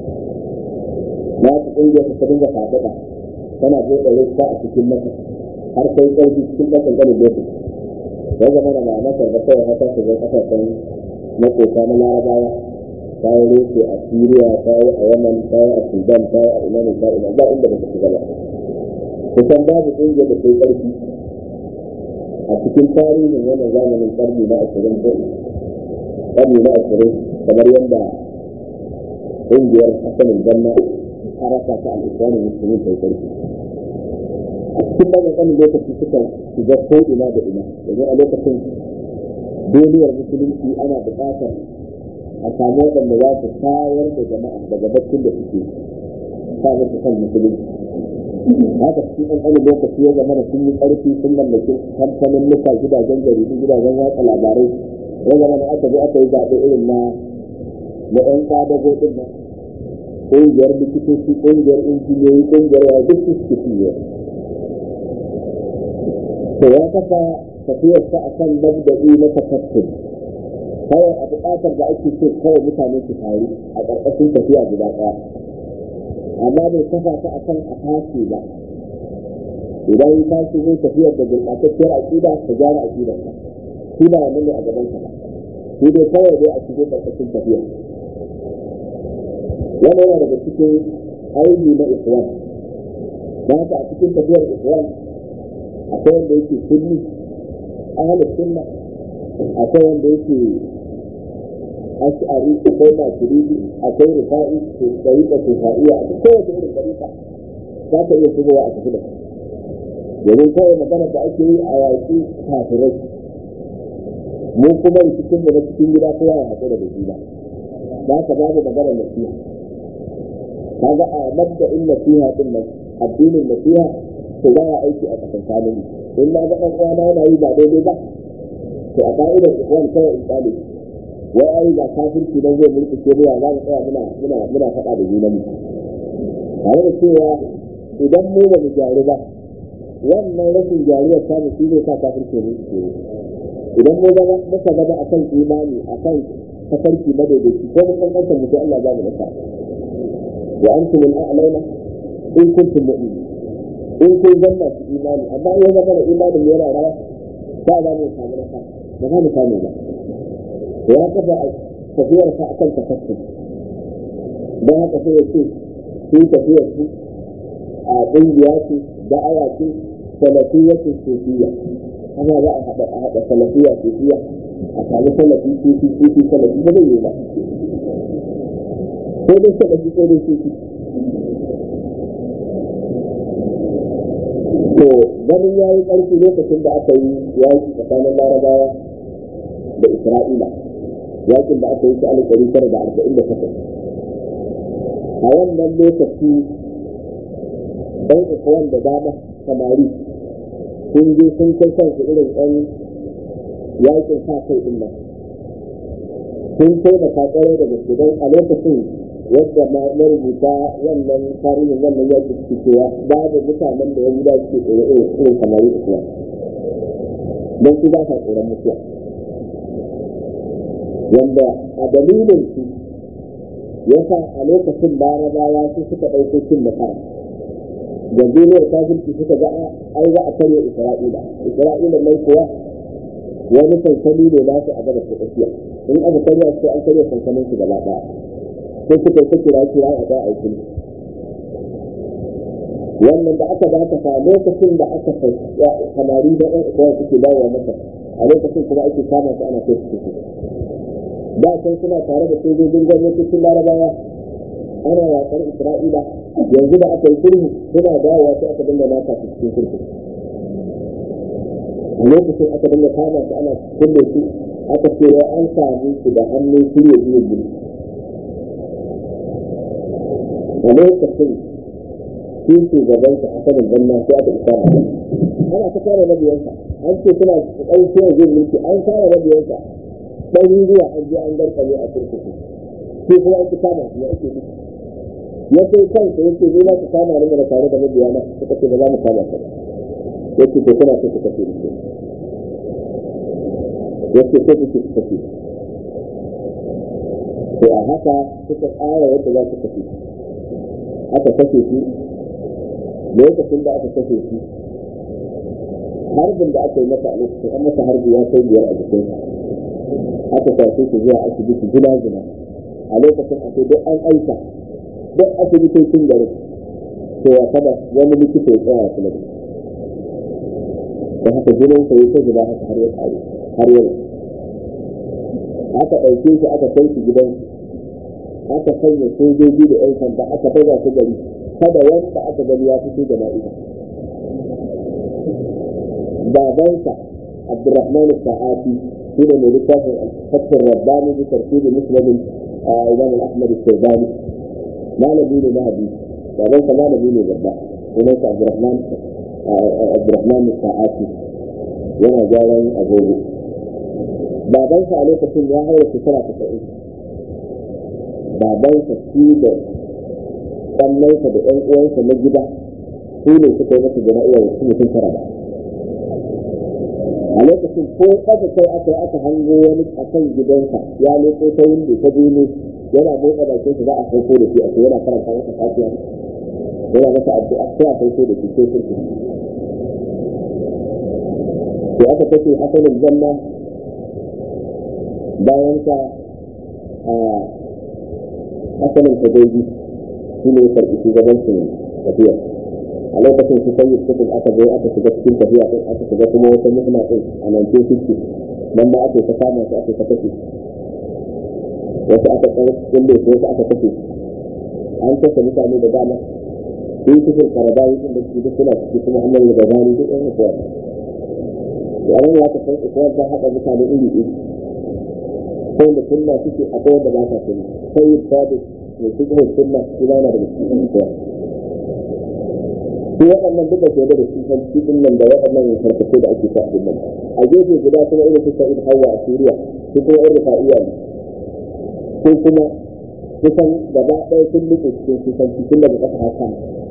na su ƙungiyar ta dinga faɗaɗa tana buɗe rikta a cikin masa har sai ƙarfi cikin ƙasar ganin lokaci ya zama da ma'amasar da kawai haka su zai ƙasashen makota na larabawa ta yi rufe a Siriya, ta yi a Yaman, ta yi a Sudan, ta yi a Imanin ta ina ba inda ba su shiga ba kusan babu ƙungiyar da sai ƙarfi a cikin tarihin wannan zamanin ƙarni na 20 ƙarni na 20 kamar yadda ƙungiyar asalin janna a rasa ta al'isranin musulmi ta yi ƙarfi a cikin bayan ƙanin lokaci suka shiga ko'ina da ina domin a lokacin duniyar musulunci ana buƙatar a samu waɗanda za su tayar da jama'a daga baccin da suke sa musu kan musulunci haka cikin ƙanƙanin lokaci ya zama da sun yi ƙarfi sun mallaki kamfanin nuka gidajen jaridu gidajen watsa labarai ya zama da aka zo aka yi zaɓe irin na na ɗan ƙadago ɗin nan, ƙungiyar likitoci, ƙungiyar injiniyoyi, ƙungiyar wa duk su fiye. To ya kafa tafiyarsa a kan mabda'i na tafassul. Kawai a buƙatar da ake so kawai mutane su taru a ƙarƙashin tafiya guda ɗaya. Amma bai kafa ta a kan a tashi ba. Idan ka shigo tafiyar da gurɓatacciyar aƙida ka gyara aƙidarka. Shi ba wannan ne a gabanka ba. Shi dai kawai dai a shigo ƙarƙashin tafiya. Wannan yana daga cikin aini na Islam. Da haka a cikin tafiyar Islam akwai wanda yake sunni, ahlus sunna, akwai wanda yake ash'ari, akwai maturidi, akwai rufa'i, dariqa tufaiya, akwai kowace irin dariqa za ta iya shigowa a tafi da su. Domin kawai magana da ake yi a yaƙi kafirai, mu kuma rikicin da na cikin gida kowa ya haƙura da juna. Za ka babu maganar nasiha. Kaga a mabda'in nasiha din nan, addinin nasiha to ba ya aiki a tsakankanin mu. In na ga ɗan uwana yana yi ba daidai ba, to a ka'idar ikwan kawai in tsale. Wai ai ga kafirci nan zai mulki ke ruwa za mu tsaya muna faɗa da junan mu. Tare da cewa idan mu ba mu gyaru ba, wannan rashin gyaruwar samu shi zai sa kafirci ne ke yi. Idan mu zama muka zama a kan imani, a kan tafarki madaidaici, ko mun ƙanƙantar mutu Allah za mu nasa. Wa antum al-a'launa in kuntum mu'minin. In kun zanna su imani, amma in ya zama da imanin yana rawa, ba za mu samu nasa, ba za mu samu ba. Ya kafa a tafiyarsa a kan tafassul. Don haka sai ya ce, su tafiyar su a ƙungiya ce, da'awa ce, salafiyya ce sufiya. Ana za a haɗa salafiyya sufiya, a sami salafi sufi salafi ba zai yi ba. Ko dai salafi ko dai sufi. To ganin ya yi ƙarfi lokacin da aka yi yaƙi tsakanin Larabawa da Isra'ila, yaƙin da aka yi shi 1948. A wannan lokaci ɗan ikwan da dama samari sun je sun kai kansu irin ɗan yaƙin sa kai ɗin nan. Sun kai da kakare da gaske don a lokacin wadda marubuta wannan tarihin wannan yaƙi suke cewa babu mutanen da ya guda suke tsoro irin samari ikwan. Don su ba sa tsoron mutuwa. Wanda a dalilin su yasa a lokacin Larabawa su suka ɗauko cin nasara. Jamhuriyar kafirci suka ga ai za a karya Isra'ila nan kuwa wani sansani ne na su a gaba ta tsakiya. In aka karya su an karya sansanin su gaba ɗaya. Sai suka ta kira a ɗaya aikin. Wannan da aka ba ta lokacin da aka samari da ɗan uwa suke dawowa masa, a lokacin kuma ake kama su ana kai su cikin. Da can suna tare da sojojin gwamnatocin Larabawa ana yaƙar Isra'ila, yanzu da aka yi sulhu suna dawowa sai aka dinga nata su cikin sulhu. A lokacin aka dinga kama su ana kulle su, aka ce wa an sami su da hannun shirya biyu biyu. A lokacin shi shugabansa a sanin ganna sai aka isa ana ta kare mabiyansa, an ce suna ɗauke zai mulki, an kare mabiyansa ɗaruruwa an je an garkame a kurkuku. Sai kuma ake kama ya ake nufi. Ya kai kansa yake ne na ku kama ni da tare da mabiyana, suka ce ba za mu kama ka. Yake ko kuna so ku kace ni. Yake ko ku kace. To a haka suka tsara yadda za su kace. Aka kashe shi. Lokacin da aka kashe shi, harbin da aka yi masa a lokacin an masa harbi ya kai 5 a jikinsa. Aka kwace shi zuwa asibiti gina a lokacin akwai duk an aika duk asibitocin garin cewa kada wani likita ya tsaya kula da haka jinin sa yake zuba haka har ya tsare har yau. Aka ɗauke shi aka kai shi gidan aka sanya sojoji da ƴan sanda aka baza su gari kada wanda aka gani ya fito da na'ida. Babansa Abdurrahman Sa'ati shi ne mai littafin al-Fathur Rabbani bi tartib Muslim Imam Ahmad al-Shaybani, malami ne na hadisi, babansa malami ne babba, kuma sa Abdurrahman Sa'ati yana gyaran agogo. Babansa a lokacin ya haura shekara 90. babansa shi da ƙannansa da ƴan uwansa na gida su ne suka yi masa jana'iya da su mutum tara ba. A lokacin ko ƙasa kai aka hango wani a kan gidansa ya leƙo ta windo ta bene yana motsa bakin sa za a sauko da shi a yana karanta masa fatiha yana masa addu'a sai a sauko da shi sai turki. To aka tafi hasanin janna bayan ka a hasanin kadoji shi ne karɓi shugabancin tafiya. A lokacin su sanyi cikin aka zo aka shiga cikin tafiya ɗin aka shiga kuma wata muhimma ɗin a 1950 nan ma aka ta kama su aka ta kashe wasu aka kulle su wasu aka kashe an kashe mutane da dama sun kusur karabayi ɗin da su duk suna ciki kuma hannun da gabani duk ɗan ikuwa da an ya ta san ikuwa ta haɗa mutane iri iri ko da sunna suke akwai wanda ba ta sunna sai yi tabi mai cikin sunna shi ba na da cikin ikuwa su waɗannan duka ke da su san cikin nan da waɗannan farfashe da ake sa nan a gefe guda kuma irin su sa'id hawa a suriya su kuma irin rufa'iya ne ko kuma kusan gaba ɗaya sun nufe cikin kusan cikin daga ƙasa haka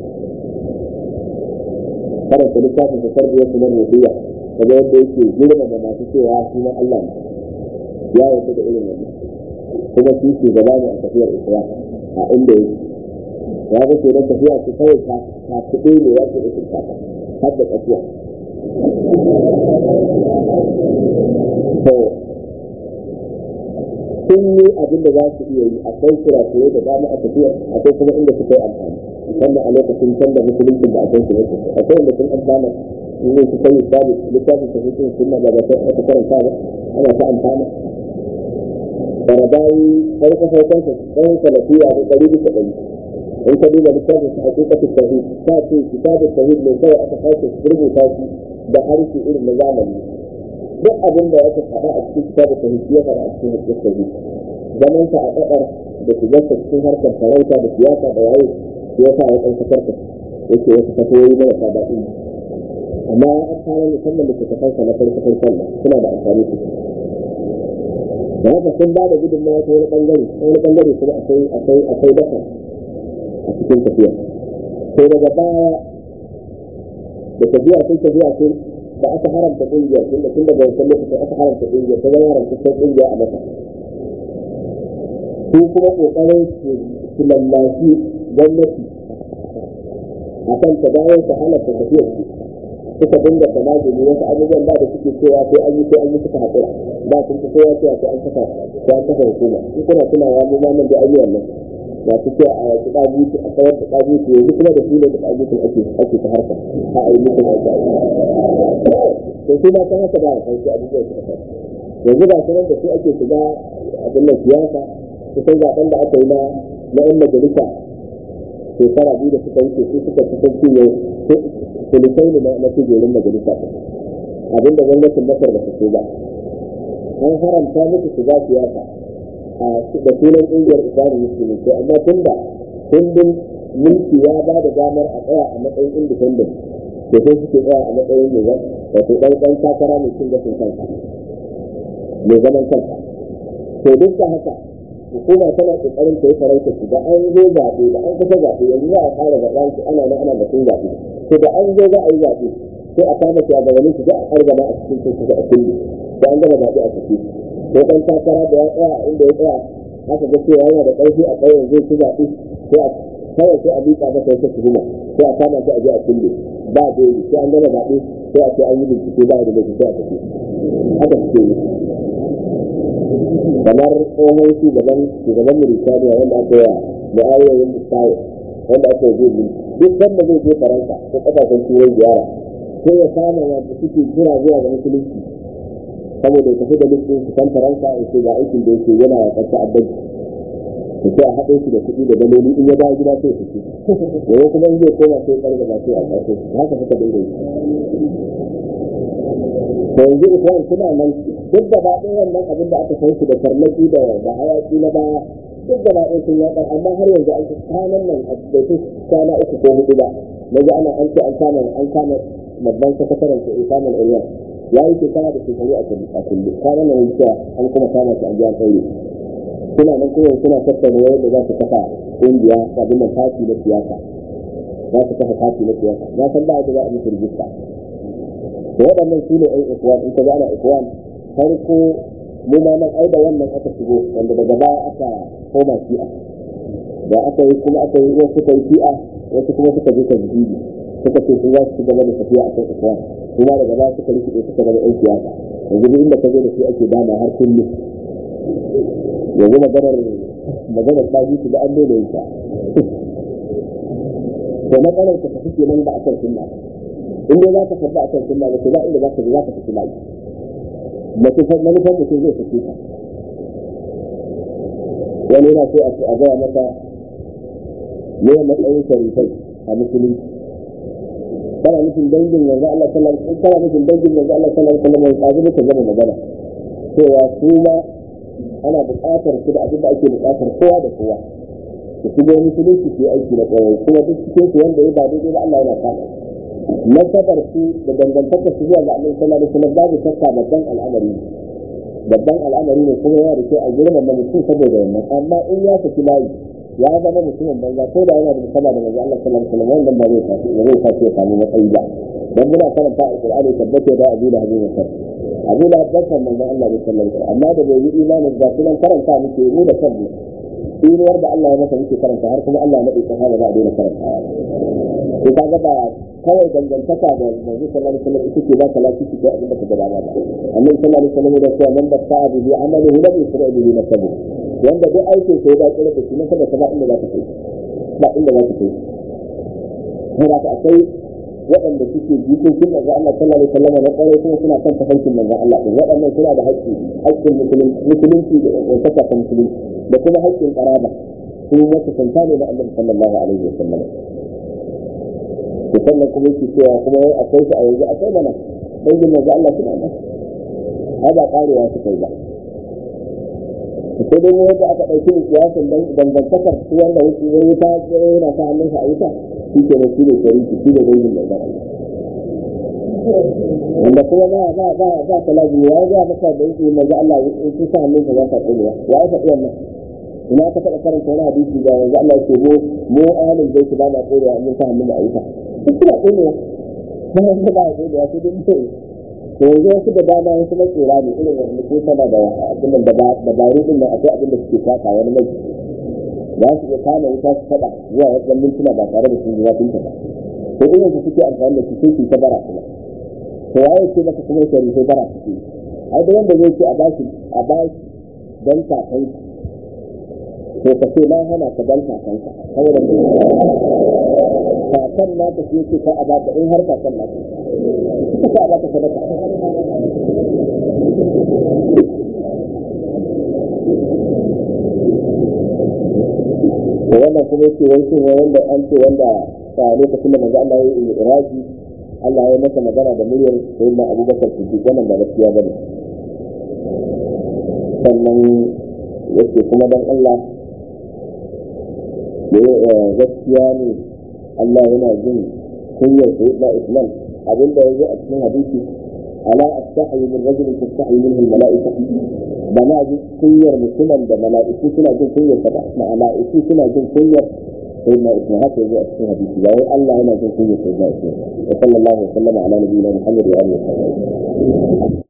karanta littafin da tarbiyar su na rubiya daga yadda yake girma da masu cewa sunan Allah ne ya yarda da irin wannan kuma shi ke gaba ne a tafiyar isra a inda yake ya ga kenan tafiya ce kawai ta kuɗe ne ya ce isin kaka har da ƙasuwa sun yi abin da za su iya yi akwai kurakurai da dama a tafiya akwai kuma inda su kai amfani wanda a lokacin can da musulunci da akwai su ne akwai wanda sun amfana in yi su kai babu littafin tafiya sunna da ba ta karanta ba ana ta amfana barabayi farko-farkon ɗan salafiya da ɗari bisa ɗari in ka duba littafin sa hakikatin tauhid ta ce kitabun tauhid mai kawai aka sake rubuta shi da harshe irin na zamani duk abin da yake faɗa a cikin kitabun tauhid ya faɗa a cikin hakikatin tauhid zaman sa a ƙasar da shigarsa cikin harkar sarauta da siyasa da waye ya sa ya ɗan sakarta yake wasu fatoyi marasa daɗi amma ya amfana musamman da littattafansa na farko-farkon suna da amfani su da haka sun ba da gudunmawa ta wani ɓangare kuma akwai daka a cikin tafiya sai daga baya da tafiya sai da aka haramta ƙungiyar tun daga wancan lokacin aka haramta ƙungiyar ta zama haramtaccen ƙungiya a mata su kuma ƙoƙarin su lallashi gwamnati a kan ta bayan ta halatta tafiyar su suka dinga tamajini wasu abubuwan da suke cewa sai an yi suka haƙura ba sun fi kowa cewa sai an kafa hukuma in kuna tunawa mu ma nan da ayyukan nan masu cewa a yaki ɗagutu a kawar da ɗagutu yanzu kuma da su ne da ɗagutun ake ta harka a yi mutum a ta to su ma ta haka ba a sauki abubuwan su kasar yanzu ba sanar da su ake shiga abin da siyasa kusan zaɓen da aka yi na yan majalisa shekara biyu da suka wuce su suka fi sauki yau sulusai ne na kujerun majalisa abin da gwamnatin masar da su ba an haramta musu shiga siyasa da sunan ƙungiyar islamu musulmi sai amma tunda kundin mulki ya ba da damar a tsaya a matsayin independent da sai suke tsaya a matsayin mai wato ɗan takara mai cin gashin kansa mai zaman kansa to duk da haka hukuma tana ƙoƙarin ta yi farauta su da an zo zaɓe da an kusa zaɓe yanzu za a fara zaɓen su ana batun zaɓe to da an zo za a yi zaɓe sai a kama shugabannin su za a ƙargama a cikin su a kullu da an gama zaɓe a ciki ko ɗan takara da ya tsaya inda ya tsaya haka ga cewa yana da ƙarfi a ƙauyen zai ci zaɓe kawai sai a miƙa masa wata tuhuma sai a kama shi a je a kulle ba dole sai an gama zaɓe sai a ce an yi bincike ba da bincike a tafi haka suke yi kamar tsohon shugaban Mauritania wanda aka yi da ayoyin musayi wanda aka yi zai duk wanda zai je Faransa ko ƙasashen turai ziyara sai ya kama wanda suke jira zuwa ga musulunci saboda ya tafi da listin su kan Faransa ya ce ga aikin da yake yana ya kanta abinci da sai a haɗe shi da kuɗi da daloli in ya dawo gida sai su ci wani kuma in zai koma sai ƙarfi ba sai a ƙarfi haka suka dinga yi to yanzu Isra'il suna nan duk gaba ɗaya wannan abin da aka san su da farmaki da hayaƙi na baya duk gaba ɗaya sun yaƙar amma har yanzu an kwanan nan a bai kwana uku ko huɗu ba na ji ana an ce an kama babban sakataren su Isamun Iliyan ya yi shekara da shekaru a kulle kwanan nan cewa an kuma kama shi an ji an ɗaure suna nan kuma suna tattauna yadda za su kafa ƙungiya abin da fati na siyasa za su kafa fati na siyasa na san ba da za a musu rijista to waɗannan su ne ɗan ikwan in ka ga ana ikwan farko mu ma nan ai da wannan aka shigo wanda daga baya aka koma shi'a da aka yi kuma aka yi wasu suka yi shi'a wasu kuma suka je tajjidi suka ce su za su ci gaba da tafiya a kan ikwan kuma daga baya suka rikide suka zama ɗan siyasa yanzu duk inda ka je da su ake dama har kullum yanzu maganar ɗaji su da an nuna yin ta to matsalar ka tafi kenan ba a kan sunna in dai za ka tafi a kan sunna ba to ba inda za ka je za ka tafi layi manufar mutum zai tafi ka wani yana so a gaya maka ne matsayin sharifai a musulunci kana nufin dangin yanzu Allah sallallahu alaihi wasallam kana nufin dangin yanzu Allah sallallahu alaihi wasallam yanzu muka gama magana cewa su ma ana buƙatar su da abin da ake buƙatar kowa da kowa su shigo musulunci su yi aiki da ƙwarai kuma duk cikin su wanda ya ba daidai ba Allah yana kama nasabar su da dangantakar su zuwa ga Allah sallallahu alaihi wasallam babu shakka babban al'amari ne kuma yana da kyau a girmama mutum saboda wannan amma in ya saki layi ya zama mutumin banza ko da yana da musalla da manzo Allah sallallahu alaihi wasallam wannan ba zai tafi ya samu matsayi ba dan muna karanta alqur'ani tabbata da Abu Lahab ne kar Abu Lahab kan manzo Allah sallallahu alaihi wasallam amma da bai yi imanin da sunan karanta muke mu da kanmu duniyar da Allah ya masa muke karanta har kuma Allah ya nade ta da za a daina karanta ko kaga ba kawai dangantaka da manzo sallallahu alaihi wasallam ita ce ba ta lafiya da abin da ka gaba ba annabi sallallahu alaihi wasallam da cewa man da sa'a bi amalihi lam yusra bihi nasabu wanda duk aikin sai da kira da shi na kada ba inda za ka kai ba inda za ka kai kuma ta akai waɗanda suke jikokin manzo Allah sallallahu alaihi wasallam na kwarai kuma suna kan tafarkin manzo Allah din waɗannan suna da haƙƙin musulunci da ta musulunci da kuma haƙƙin qaraba su wata kanta ne na Annabi sallallahu alaihi wasallam sannan kuma yake cewa kuma akwai su a yanzu akwai mana dangin manzo Allah suna nan ba karewa su kai ba sai dai wanda aka ɗauki da siyasan dangantakar su wanda yake yayi ta yana ta hannunsa a wuta shi ke shi ne shariki shi ne dangin manzo Allah wanda kuma ba talabi ya ga maka da yake manzo Allah in su sa hannunsa za ta tsarewa ya faɗi wannan ina ka taɓa karanta wani hadisi da manzo Allah yake mu ahlul bait ba ma tsarewa in sa hannunsa a wuta kuma tsarewa ba ba ba tsarewa sai dai mutum to yanzu wasu da dama wasu na tsira ne irin wanda ke sama da abin da dabaru din nan akwai abin da suke saka wani mai za su iya kama wuta su faɗa zuwa wasu mintuna ba tare da sun ji zafin ta ba to irin su suke amfani da su sai su ta bara kuma to waye ce maka kuma sai sai bara suke ai da wanda zai ce a bashi dan kakan to ka ce na hana ka dan kakan ka saboda kakan na ta ce ka a baka in har kakan na ka ba ta sadaka to wannan kuma yake wani wanda an ce wanda a lokacin da manzo Allah ya yi iraji Allah ya masa magana da muryar sayyidina Abubakar Siddiq wannan ba gaskiya bane sannan yake kuma dan Allah gaskiya ne Allah yana jin kunyar sayyidina Usman abinda yazo a cikin hadisi ala astahi min rajulin tastahi minhu al-mala'ika bana ji kunyar mutumin da mala'iku suna jin kunyar sa ba mala'iku suna jin kunyar sayyidina Usman haka yazo a cikin hadisi ba wai Allah yana jin kunyar sayyidina Usman sallallahu alaihi wa sallam ala nabiyina Muhammad wa alihi wa sallam